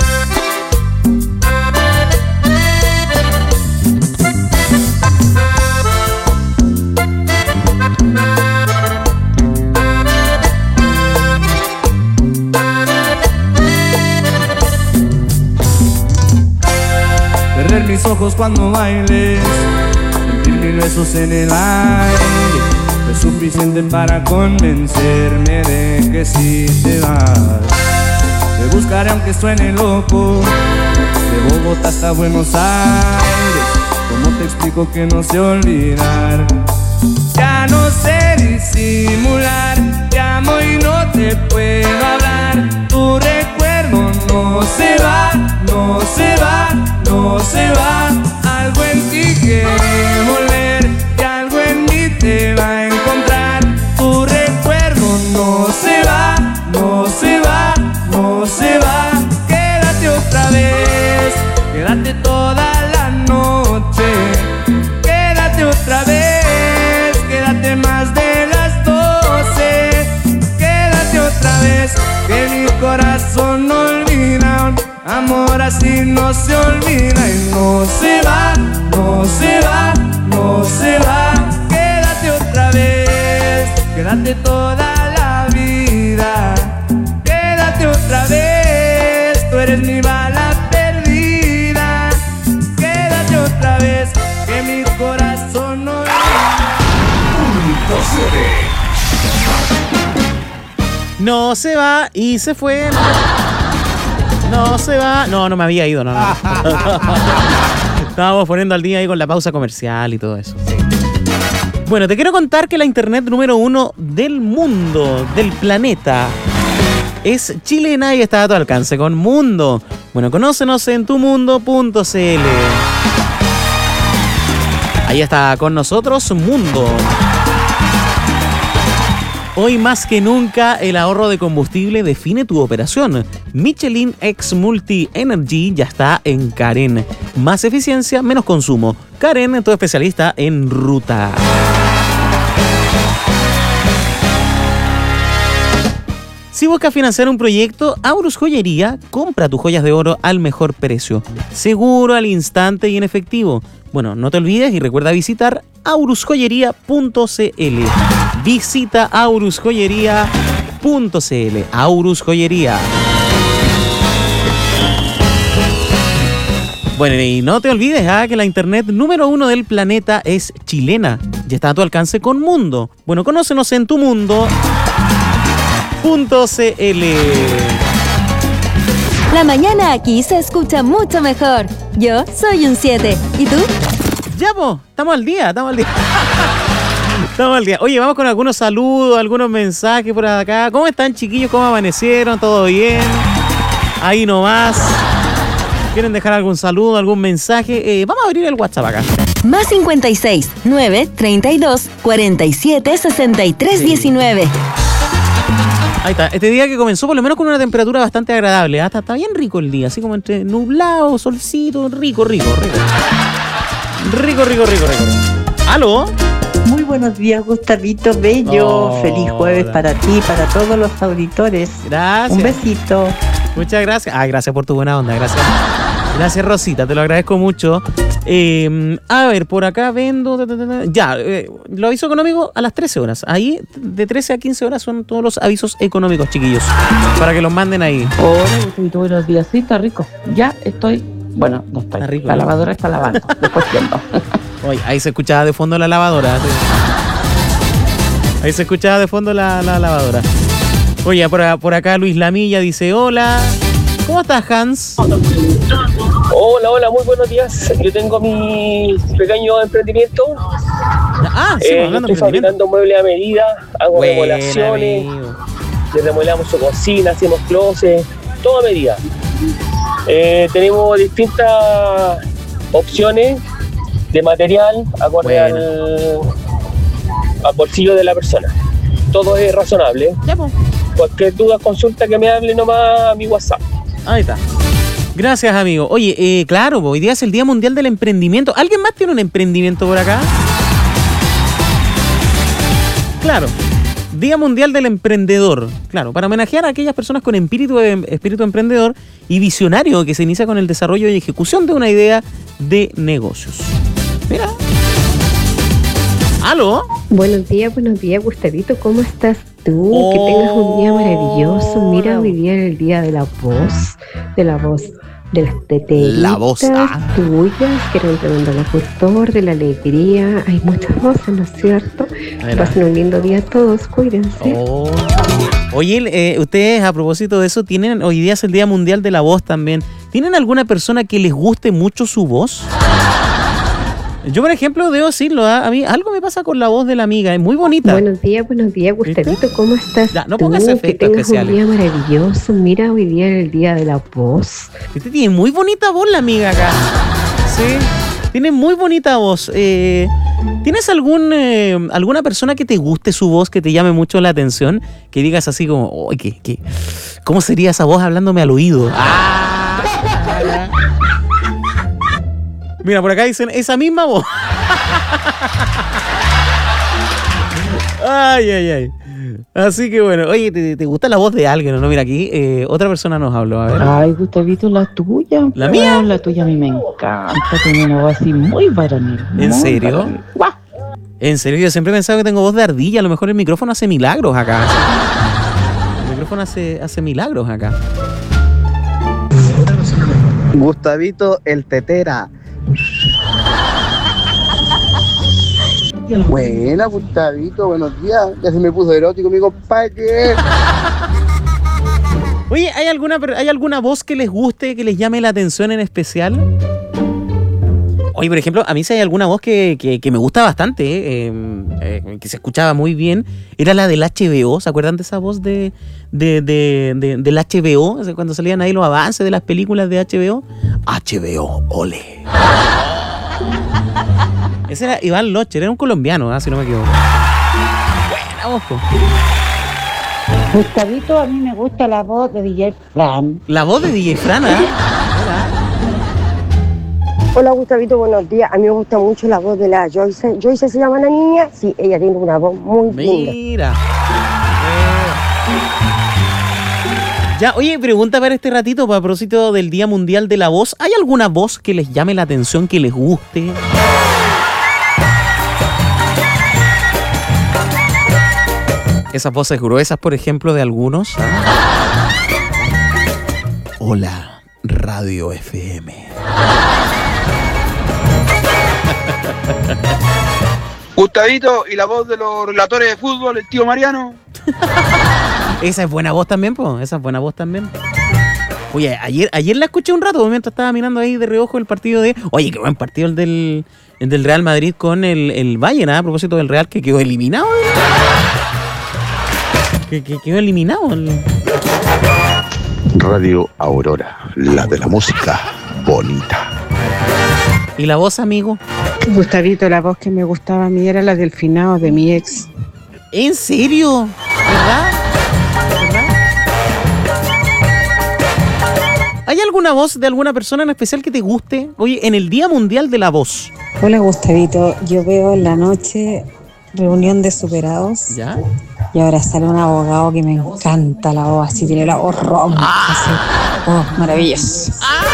Cerrar mis ojos cuando bailes, sentir mil besos en el aire, es suficiente para convencerme de que si te vas. Te buscaré aunque suene loco, de Bogotá hasta Buenos Aires. ¿Cómo te explico que no sé olvidar? Ya no sé disimular, llamo y no te puedo hablar. Tu recuerdo no se va, no se va, no se va. Algo en ti quiere volver y algo en mí te va a encontrar. Tu recuerdo no se va, no se va. no se olvida y no se va, no se va, no se va. Quédate otra vez, quédate toda la vida. Quédate otra vez, tú eres mi bala perdida. Quédate otra vez, que mi corazón no... No se va y se fue. No se va. No, no me había ido, no, no. Estábamos poniendo al día ahí con la pausa comercial y todo eso. Sí. Bueno, te quiero contar que la internet número uno del mundo, del planeta, es chilena y está a tu alcance con Mundo. Bueno, conócenos en tumundo punto c l. Ahí está con nosotros Mundo. Hoy más que nunca el ahorro de combustible define tu operación. Michelin X Multi Energy ya está en Karen. Más eficiencia, menos consumo. Karen, tu especialista en ruta. Si buscas financiar un proyecto, Aurus Joyería compra tus joyas de oro al mejor precio. Seguro, al instante y en efectivo. Bueno, no te olvides y recuerda visitar aurus joyería punto c l. Visita aurus joyería punto c l. Aurus Joyería. Bueno, y no te olvides ¿eh? que la internet número uno del planeta es chilena. Ya está a tu alcance con Mundo. Bueno, conócenos en tumundo punto c l. La mañana aquí se escucha mucho mejor. Yo soy un siete. ¿Y tú? Ya, po, estamos al día, estamos al día. Estamos al día. Oye, vamos con algunos saludos, algunos mensajes por acá. ¿Cómo están, chiquillos? ¿Cómo amanecieron? ¿Todo bien? Ahí nomás. ¿Quieren dejar algún saludo, algún mensaje? Eh, vamos a abrir el WhatsApp acá. Más cincuenta y seis, nueve, treinta y dos, cuarenta y siete, sesenta y tres, diecinueve. Ahí está. Este día que comenzó por lo menos con una temperatura bastante agradable. Hasta está bien rico el día, así como entre nublado, solcito, rico, rico, rico. Rico, rico, rico, rico. ¿Aló? Muy buenos días, Gustavito Bello. Oh, Feliz jueves hola. para ti, para todos los auditores. Gracias. Un besito. Muchas gracias. Ah, gracias por tu buena onda. Gracias. Gracias, Rosita. Te lo agradezco mucho. Eh, a ver, por acá vendo... Ya, eh, lo aviso económico a las trece horas. Ahí, de trece a quince horas son todos los avisos económicos, chiquillos. Para que los manden ahí. Hola, Gustavito, buenos días. Sí, está rico. Ya estoy... Bueno, no estoy. Está rico, la ¿no? lavadora está lavando. Después viendo. Oye, ahí se escuchaba de fondo la lavadora. Ahí se escuchaba de fondo la, la lavadora. Oye, por, por acá Luis Lamilla dice hola. ¿Cómo estás, Hans? Hola, hola, muy buenos días. Yo tengo mi pequeño emprendimiento. Ah, sí, eh, hablando estoy fabricando muebles a medida, hago Buena, remodelaciones, amigo. le remodelamos su cocina, hacemos closet, todo a medida. Eh, tenemos distintas opciones de material acorde al, al bolsillo de la persona. Todo es razonable. Ya, pues. Cualquier duda, consulta, que me hable nomás a mi WhatsApp. Ahí está. Gracias, amigo. Oye, eh, claro, hoy día es el Día Mundial del Emprendimiento. ¿Alguien más tiene un emprendimiento por acá? Claro. Día Mundial del Emprendedor. Claro, para homenajear a aquellas personas con espíritu, espíritu emprendedor y visionario que se inicia con el desarrollo y ejecución de una idea de negocios. Mira. ¿Aló? Buenos días, buenos días, Gustavito. ¿Cómo estás tú? Oh, que tengas un día maravilloso. Mira, hoy día es el día de la voz, de la voz, de las teteritas La voz, ah. tuyas, que eres un tremendo locutor, de la alegría. Hay muchas voces, ¿no es cierto? Que pasen un lindo día a todos, cuídense. Oh. Oye, eh, ustedes a propósito de eso, tienen hoy día es el Día Mundial de la Voz también. ¿Tienen alguna persona que les guste mucho su voz? Yo, por ejemplo, debo decirlo, ¿eh? A mí algo me pasa con la voz de la amiga, es muy bonita. Buenos días, buenos días, Gustavito, ¿cómo estás ya, no tú? pongas efectos que tengas especiales. un día maravilloso. Mira, hoy día es el día de la voz. Este tiene muy bonita voz la amiga acá. Sí, tiene muy bonita voz. Eh, ¿Tienes algún eh, alguna persona que te guste su voz, que te llame mucho la atención? Que digas así como, oh, ¿qué, qué? ¿Cómo sería esa voz hablándome al oído? Ah. Mira, por acá dicen esa misma voz. Ay, ay, ay. Así que bueno, oye, ¿te, te gusta la voz de alguien o no? Mira, aquí eh, otra persona nos habló, a ver. Ay, Gustavito, la tuya. ¿La mía? La tuya a mí me encanta. Tiene una voz así muy varonil. ¿En muy serio? varonil. ¡Guau! En serio, yo siempre he pensado que tengo voz de ardilla. A lo mejor el micrófono hace milagros acá. El micrófono hace, hace milagros acá. Gustavito el tetera. Buena, Gustavito, buenos días. Ya se me puso erótico mi compadre. Oye, ¿hay alguna, ¿hay alguna voz que les guste, que les llame la atención en especial? Oye, por ejemplo, a mí sí hay alguna voz que, que, que me gusta bastante, eh, eh, que se escuchaba muy bien, era la del H B O. ¿Se acuerdan de esa voz de, de, de, de del H B O? O sea, cuando salían ahí los avances de las películas de H B O. H B O, ole. Ese era Iván Locher, era un colombiano, ¿eh? Si no me equivoco. Buena voz, po. Gustavito, a mí me gusta la voz de D J Fran. La voz de D J Fran, ¿eh? Hola Gustavito, buenos días. A mí me gusta mucho la voz de la Joyce. ¿Joyce se llama la niña? Sí, ella tiene una voz muy linda. Mira. Ya, oye, pregunta para este ratito, para propósito del Día Mundial de la Voz. ¿Hay alguna voz que les llame la atención, que les guste? Esas voces gruesas, por ejemplo, de algunos. Hola, Radio F M. Gustavito, y la voz de los relatores de fútbol, el tío Mariano. Esa es buena voz también, po. Esa es buena voz también. Oye, ayer, ayer la escuché un rato mientras estaba mirando ahí de reojo el partido de... Oye, qué buen partido el del, el del Real Madrid con el, el Bayern, ¿eh? A propósito del Real, que quedó eliminado. Que, que quedó eliminado. El... Radio Aurora, la de la música bonita. ¿Y la voz, amigo? Gustavito, la voz que me gustaba a mí era la del finado de mi ex. ¿En serio? ¿Verdad? ¿Verdad? ¿Hay alguna voz de alguna persona en especial que te guste? Oye, en el Día Mundial de la Voz. Hola Gustavito, yo veo en la noche reunión de superados. ¿Ya? Y ahora sale un abogado que me encanta la voz, así tiene la voz ronca, así. Oh, maravilloso.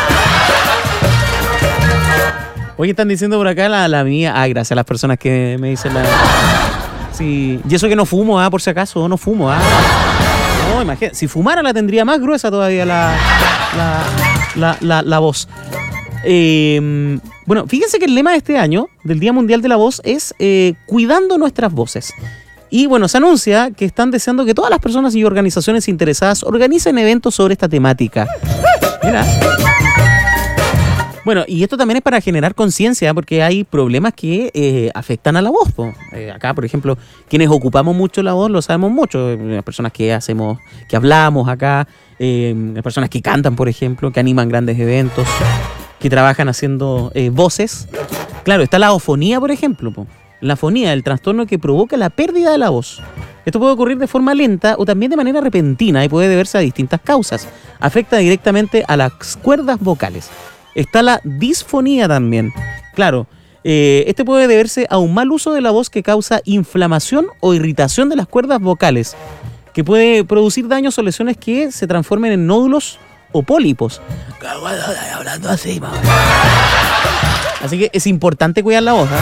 Oye, están diciendo por acá la, la mía. Ah, gracias a las personas que me dicen la... Sí. Y eso que no fumo, ah, por si acaso, no fumo, ah. No, imagínate, si fumara la tendría más gruesa todavía la, la, la, la, la voz. Eh, bueno, fíjense que el lema de este año, del Día Mundial de la Voz, es eh, cuidando nuestras voces. Y bueno, se anuncia que están deseando que todas las personas y organizaciones interesadas organicen eventos sobre esta temática. Mira. Bueno, y esto también es para generar conciencia, porque hay problemas que eh, afectan a la voz. Eh, acá, por ejemplo, quienes ocupamos mucho la voz lo sabemos mucho. Las personas que hacemos, que hablamos acá, eh, las personas que cantan, por ejemplo, que animan grandes eventos, que trabajan haciendo eh, voces. Claro, está la afonía, por ejemplo. Po. La afonía, el trastorno que provoca la pérdida de la voz. Esto puede ocurrir de forma lenta o también de manera repentina y puede deberse a distintas causas. Afecta directamente a las cuerdas vocales. Está la disfonía también. Claro, eh, este puede deberse a un mal uso de la voz que causa inflamación o irritación de las cuerdas vocales, que puede producir daños o lesiones que se transformen en nódulos o pólipos. Hablando así, mamá. Así que es importante cuidar la voz, ¿eh?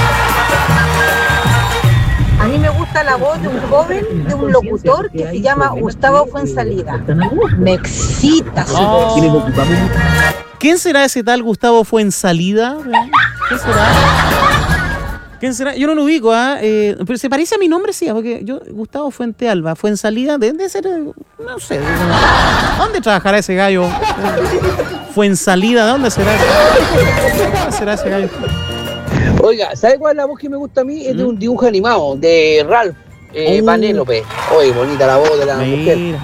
A mí me gusta la voz de un joven, de un locutor que se llama Gustavo Fuensalida. Me excita su voz. Oh. ¿Quién será ese tal Gustavo Fuensalida? ¿Quién será? ¿Quién será? Yo no lo ubico, ¿ah? ¿eh? Pero se parece a mi nombre, sí, porque yo, Gustavo Fuentealba, Fuensalida, debe ser, no sé. ¿Dónde trabajará ese gallo? Fuensalida, ¿de dónde será ese? ¿Dónde será ese gallo? Oiga, ¿sabe cuál es la voz que me gusta a mí? Es de un dibujo animado, de Ralph eh, Oh. Vanellope. Oye, bonita la voz de la Mira. mujer.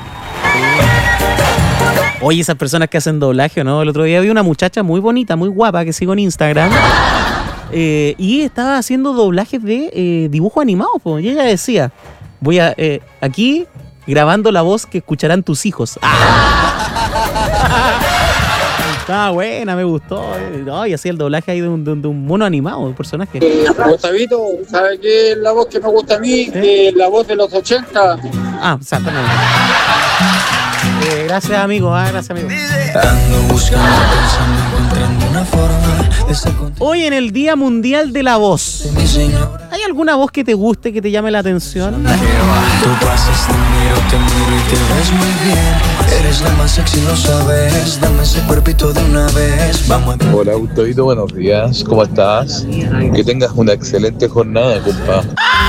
Oye, esas personas que hacen doblaje, ¿no? El otro día vi una muchacha muy bonita, muy guapa, que sigo en Instagram. Eh, y estaba haciendo doblajes de eh, dibujos animados, po. Y ella decía, voy a eh, aquí grabando la voz que escucharán tus hijos. ¡Ah! Estaba buena, me gustó. No, y hacía el doblaje ahí de un, de un, de un mono animado, un personaje. Gustavito, ¿sabe qué es la voz que me gusta a mí? ¿Eh? Eh, la voz de los ochenta. Ah, exactamente. Eh, gracias, amigo. Ah, gracias, amigo. Ando buscando, pensando, encontrando una forma de ser contigo. Hoy en el Día Mundial de la Voz, ¿hay alguna voz que te guste, que te llame la atención? Tú pasas, te miro, te miro y te ves muy bien. Eres la más sexy, lo sabes. Dame ese cuerpito de una vez. Vamos a... Hola, Gustavito, buenos días. ¿Cómo estás? Que tengas una excelente jornada, compa.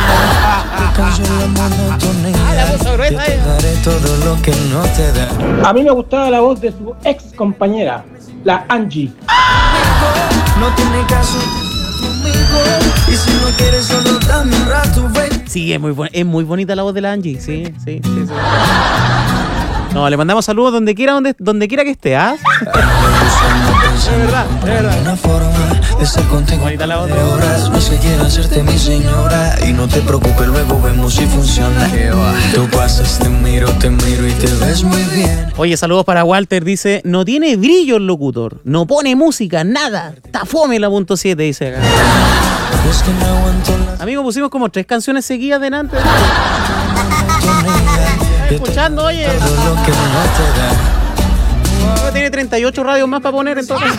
Todo lo que no te da. A mí me gustaba la voz de su ex compañera, la Angie. No tiene caso conmigo. Y si no quieres solo dame un rato, baby. Sí, es muy, bu- es muy bonita la voz de la Angie. Sí, sí, sí, sí. No, le mandamos saludos donde quiera, donde, donde quiera que esté, ¿ah? De verdad, de verdad. Una forma de ser contigo bonita la voz de horas. No es que quiera hacerte mi señora. Y no te preocupes, luego vemos si funciona. Tú pasas, te miro, te miro y te ves muy bien. Oye, saludos para Walter. Dice, no tiene brillo el locutor. No pone música, nada. Está fome la punto siete, dice acá. Es que no aguanto la... Amigo, pusimos como tres canciones seguidas delante. Escuchando, oye. Todo lo que no te da. Tiene treinta y ocho radios más para poner en todo.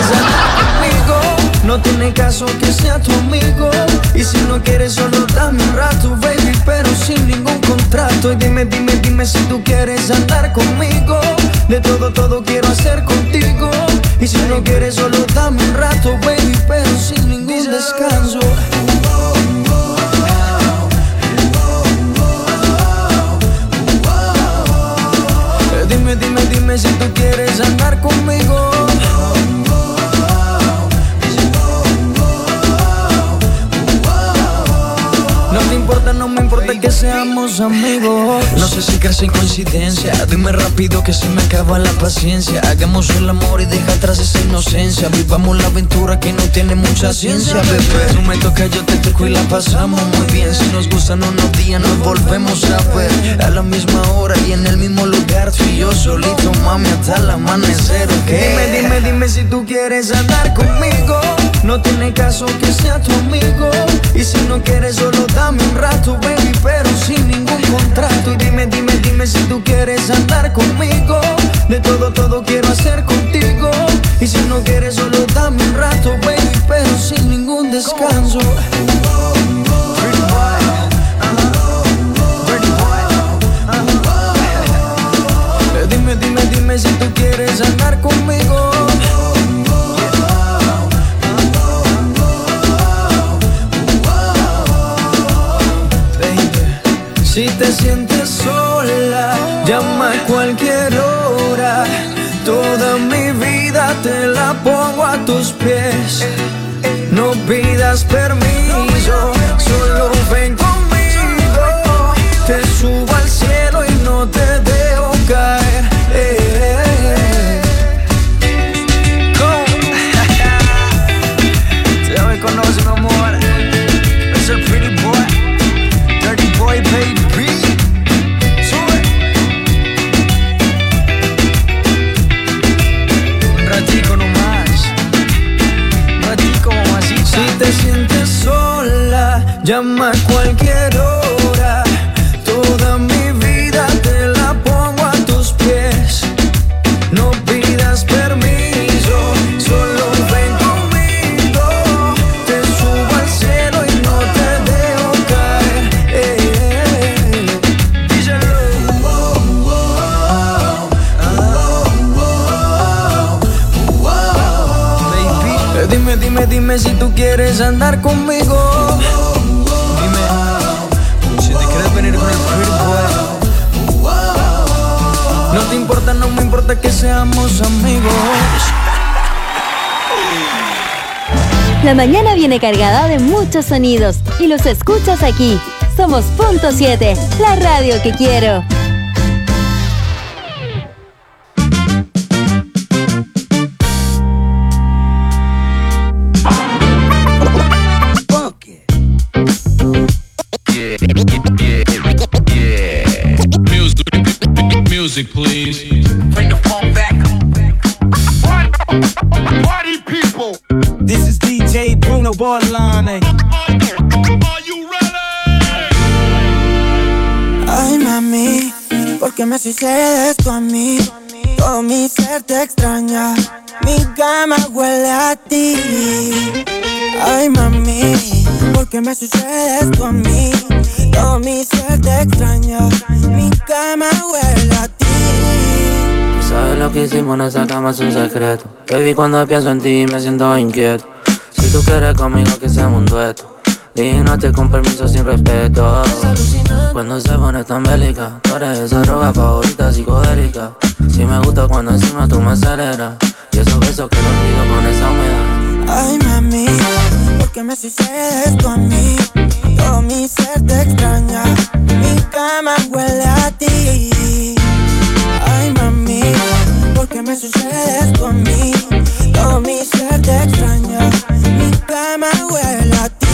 No tiene caso que sea tu amigo. Y si no quieres solo dame un rato, baby, pero sin ningún contrato. Y dime, dime, dime si tú quieres andar conmigo. De todo, todo quiero hacer contigo. Y si no quieres solo dame un rato, baby, pero sin ningún descanso. Dime, dime, dime si tú quieres andar conmigo. No te importa, no me importa que seamos amigos. No sé si crees en coincidencia. Dime rápido que se me acaba la paciencia. Hagamos el amor y deja atrás esa inocencia. Vivamos la aventura que no tiene mucha ciencia, bebé. Tú me tocas, yo te toco y la pasamos muy bien. Si nos gustan unos días nos volvemos a ver. A la misma hora y en el mismo lugar. Tú y yo solito, mami, hasta el amanecer, ¿ok? Dime, dime, dime si tú quieres andar conmigo. No tiene caso que sea tu amigo. Y si no quieres solo dame un rato, baby, pero sin ningún contrato. Y dime, dime, dime si tú quieres andar conmigo. De todo, todo quiero hacer contigo. Y si no quieres solo dame un rato, baby, pero sin ningún descanso. Dime, dime, dime si tú quieres andar conmigo. Si te sientes sola, llama a cualquier hora. Toda mi vida te la pongo a tus pies. No pidas permiso, solo ven conmigo. Te subo al cielo y no te dejo caer. Eh, eh, eh. ¿Cómo? Ya me conoces, mi amor. Es el pretty boy, dirty boy, baby. Sube. Un ratico nomás. Un ratico, mamacita. Si te sientes sola, llama a cualquier hora. Toda mi vida te la pongo a tus pies. No pidas permiso, solo ven conmigo. Te subo al cielo y no te dejo caer. Eh, eh, eh. Díselo. Baby, dime, dime, dime si tú quieres andar conmigo. Si te quieres venir con el pretty boy. No te importa, no me importa que seamos amigos. La mañana viene cargada de muchos sonidos y los escuchas aquí. Somos Punto siete, la radio que quiero. Music, please. Bring the phone back. Bruno Borlane. Ay, mami, ¿por qué me sucede esto a mí? Todo mi ser te extraña, mi cama huele a ti. Ay, mami, ¿por qué me sucede esto a mí? Todo mi ser te extraña, mi cama huele a ti. Tú sabes lo que hicimos en esa cama es un secreto. Baby, cuando pienso en ti me siento inquieto. Si tú quieres conmigo que seamos un dueto. Dígate con permiso sin respeto. Cuando se pone tan bélica, tú eres esa droga favorita psicodélica. Si me gusta cuando encima tú me aceleras. Y esos besos que lo olvido con esa humedad. Ay, mami, ¿por qué me sucede esto a mí? Todo mi ser te extraña, mi cama huele a ti. Ay, mami, ¿por qué me sucede esto a mí? Todo mi ser te extraña, mi cama huele a ti.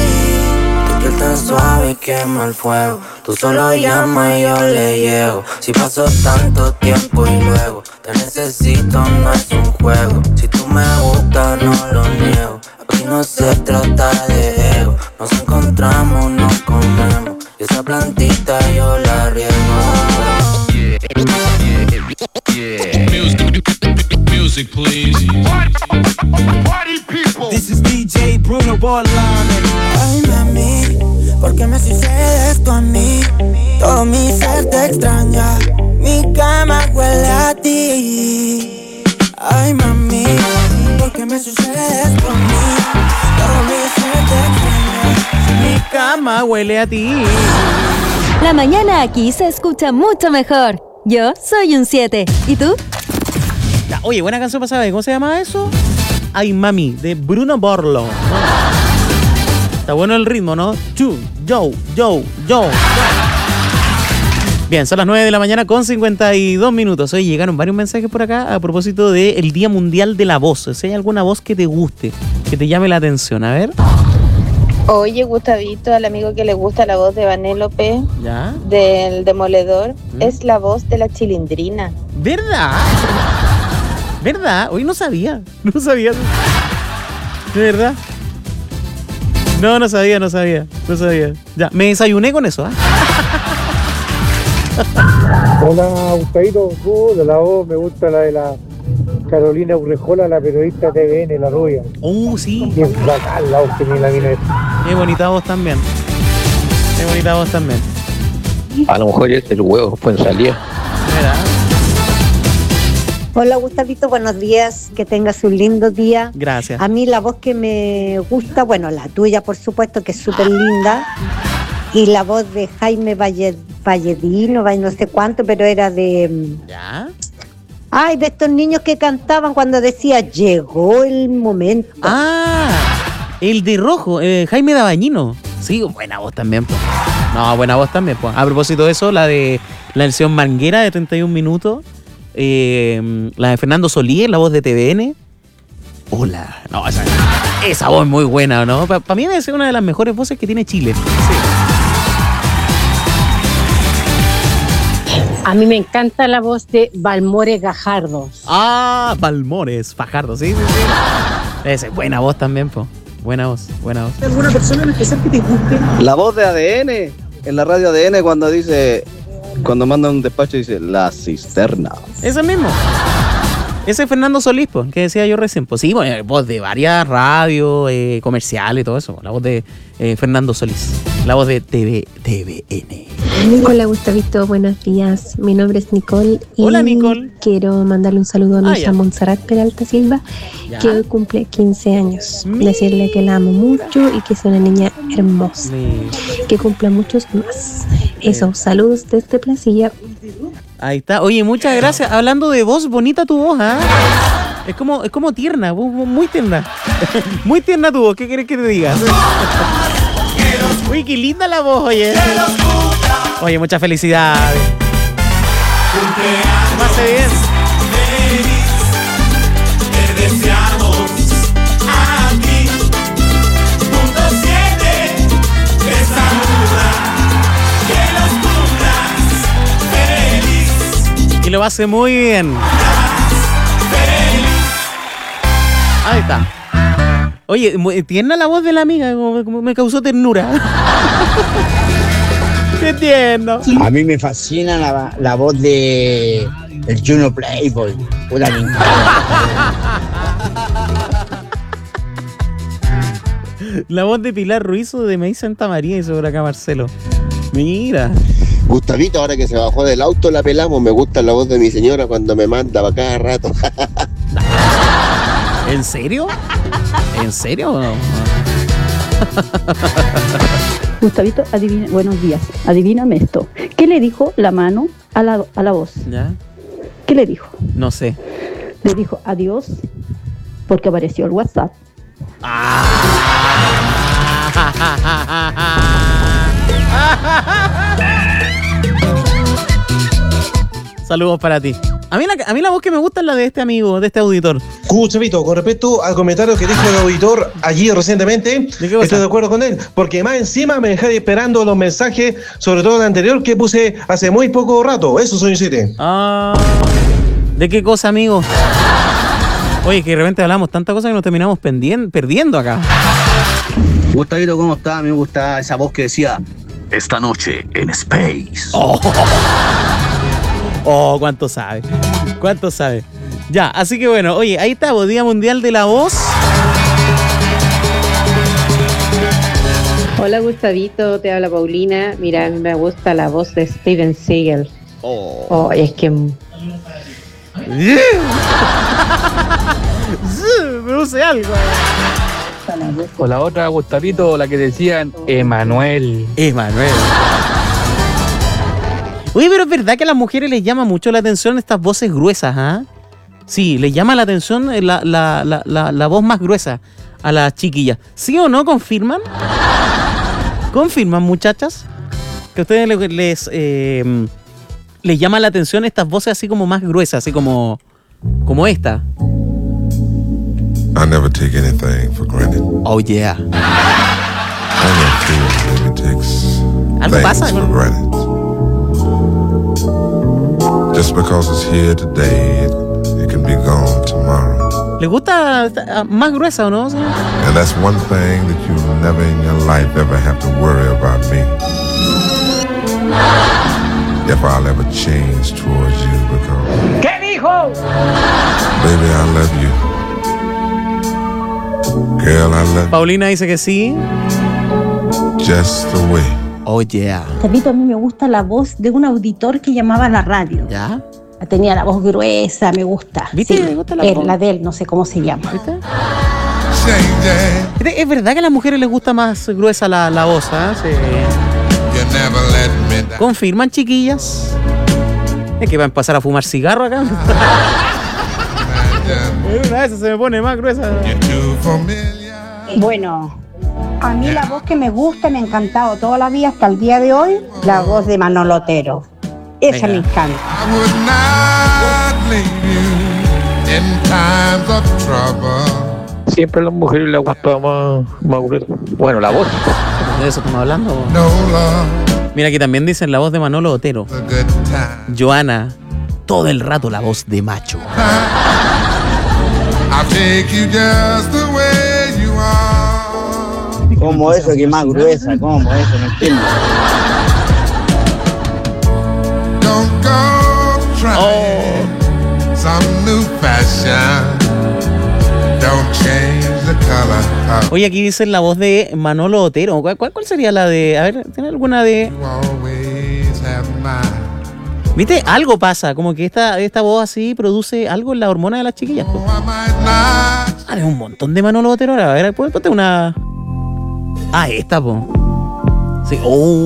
Tu piel tan suave quema el fuego. Tú solo llamas y yo le llego. Si paso tanto tiempo y luego te necesito, no es un juego. Si tú me gustas, no lo niego. Aquí no se trata de ego. Nos encontramos, nos comemos. Y esa plantita yo la riego. Yeah, yeah, yeah. Music, music, please. Party people. This is D J Bruno Borlane. Ay, mami, ¿por qué me sucede esto a mí? Todo mi ser te extraña, mi cama huele a ti. Ay, mami, ¿por qué me sucede esto a mí? Todo mi ser te extraña, mi cama huele a ti. La mañana aquí se escucha mucho mejor. Yo soy un siete. ¿Y tú? Ya, oye, buena canción pasada. ¿Cómo se llama eso? Ay, mami, de Bruno Borlo. Está bueno el ritmo, ¿no? Chu, yo, yo, yo. Bien, son las nueve de la mañana con cincuenta y dos minutos. Hoy llegaron varios mensajes por acá a propósito del Día Mundial de la Voz. Si hay alguna voz que te guste, que te llame la atención, a ver. Oye, Gustavito, al amigo que le gusta la voz de Vanellope, ¿ya? Del Demoledor, ¿Mm? Es la voz de la Chilindrina. ¿Verdad? ¿Verdad? Hoy no sabía, no sabía. ¿De verdad? No, no sabía, no sabía, no sabía. Ya, me desayuné con eso, ¿ah? ¿eh? Hola, Gustavito, uh, de la voz me gusta la de la Carolina Urrejola, la periodista T V N, la rubia. Uh, sí. Bien bacán la voz que tiene la mina esta. Qué bonita voz también. Qué bonita voz también. A lo mejor es el huevo, pues salía. ¿Verdad? Hola, Gustavito, buenos días, que tengas un lindo día. Gracias. A mí la voz que me gusta, bueno, la tuya por supuesto, que es súper linda, y la voz de Jaime Valle, Valledino, no sé cuánto, pero era de... ¿Ya? Ay, de estos niños que cantaban cuando decía, llegó el momento. Ah, el de rojo, eh, Jaime Dabañino. Sí, buena voz también, pues. No, buena voz también, pues. A propósito de eso, la de la versión manguera de treinta y un minutos. Eh, la de Fernando Solís, la voz de T V N. Hola. No, esa, esa voz es muy buena, ¿no? Para pa mí debe ser una de las mejores voces que tiene Chile. Sí. A mí me encanta la voz de Balmores Gajardo. Ah, Balmores Fajardo, sí, sí, sí. Esa es buena voz también, po. Buena voz, buena voz. ¿Alguna persona en especial que te guste? La voz de A D N, en la radio A D N cuando dice... Cuando manda un despacho dice la cisterna. Ese mismo. Ese es Fernando Solís, po, que decía yo recién. Pues sí, bueno, voz de varias radios, eh, comerciales y todo eso. La voz de eh, Fernando Solís. La voz de T V, T V N. Hola, Gustavito, buenos días. Mi nombre es Nicole. Y hola, Nicole. Quiero mandarle un saludo a mi ah, hija Montserrat Peralta Silva, ¿ya? Que hoy cumple quince años. Mi... Decirle que la amo mucho y que es una niña hermosa. Mi... Que cumpla muchos más. Eso, Mi... saludos desde Placilla. Ahí está. Oye, muchas gracias. Hablando de voz, bonita tu voz, ¿ah? ¿eh? Es como, es como tierna, muy tierna. Muy tierna tu voz, ¿qué quieres que te diga? Uy, qué linda la voz, oye. Oye, muchas felicidades. Pase bien. Te deseamos aquí. Punto siete. Te saluda. Que los cumplas feliz. Y lo hace muy bien. Ahí está. Oye, muy tierna la voz de la amiga, como, como me causó ternura. Qué tierno. A mí me fascina la, la voz de el Juno Playboy. Una me encanta. La voz de Pilar Ruiz o de May Santa María y sobre acá Marcelo. Mira. Gustavito, ahora que se bajó del auto la pelamos. Me gusta la voz de mi señora cuando me manda para cada rato. ¿En serio? ¿En serio? Gustavito, adivina, buenos días. Adivíname esto. ¿Qué le dijo la mano a la, a la voz? ¿Ya? ¿Qué le dijo? No sé. Le dijo adiós porque apareció el WhatsApp. Saludos para ti. A mí, la, a mí la voz que me gusta es la de este amigo, de este auditor. Gustavito, con respecto al comentario que dijo el auditor allí recientemente, estoy de acuerdo con él, porque más encima me dejé esperando los mensajes, sobre todo el anterior que puse hace muy poco rato. Eso soy siete. Ah, ¿de qué cosa, amigo? Oye, que de repente hablamos tantas cosas que nos terminamos pendien- perdiendo acá. Gustavito, ¿cómo está? Me gusta esa voz que decía esta noche en Space. Oh, oh, cuánto sabe. Cuánto sabe. Ya, así que bueno, oye, ahí está, Día Mundial de la Voz. Hola Gustavito, te habla Paulina. Mira, a mí me gusta la voz de Steven Seagal. Oh, oh es que... Produce algo. O la otra, Gustavito, la que decían Emanuel. Emanuel. Oye, pero es verdad que a las mujeres les llama mucho la atención estas voces gruesas, ¿ah? ¿eh? Sí, les llama la atención la, la, la, la, la voz más gruesa a las chiquillas. ¿Sí o no? ¿Confirman? ¿Confirman, muchachas? Que a ustedes les, les, eh, les llama la atención estas voces así como más gruesas, así como, como esta. I never take anything for granted. Oh, yeah. I never feel maybe takes Algo things pasa, for ¿no? granted. Just because it's here today, it, it can be gone tomorrow. ¿Les gusta uh, más gruesa o no? ¿Sí? And that's one thing that you'll never in your life ever have to worry about me. If I'll ever change towards you because... ¿Qué dijo? Baby, I love you. Girl, I love you. Paulina dice que sí. Just the way. Oh, yeah. Gustavito, a mí me gusta la voz de un auditor que llamaba a la radio. ¿Ya? Tenía la voz gruesa, me gusta. ¿Viste? Sí, ¿Me gusta la eh, voz? la de él, no sé cómo se llama. ¿Viste? Es verdad que a las mujeres les gusta más gruesa la, la voz, ¿eh? Sí. ¿Confirman, chiquillas? Es que van a pasar a fumar cigarro acá. Una vez se me pone más gruesa. Bueno, a mí la voz que me gusta, me ha encantado toda la vida hasta el día de hoy, la voz de Manolo Otero. Esa me encanta. Siempre a las mujeres les gusta más, más gruesa. Bueno, la voz. ¿De eso estamos hablando? Mira, aquí también dicen la voz de Manolo Otero. Joana, todo el rato la voz de macho. ¿Cómo eso que más gruesa? ¿Cómo eso? No entiendo. Oh. Oye, aquí dicen la voz de Manolo Otero. ¿Cuál, cuál, cuál sería la de...? A ver, ¿tiene alguna de...? ¿Viste? Algo pasa, como que esta, esta voz así produce algo en la hormona de las chiquillas. Po. Ah, hay un montón de Manolo Otero ahora. A ver, ponte una... Ah, esta, po. Sí. Oh.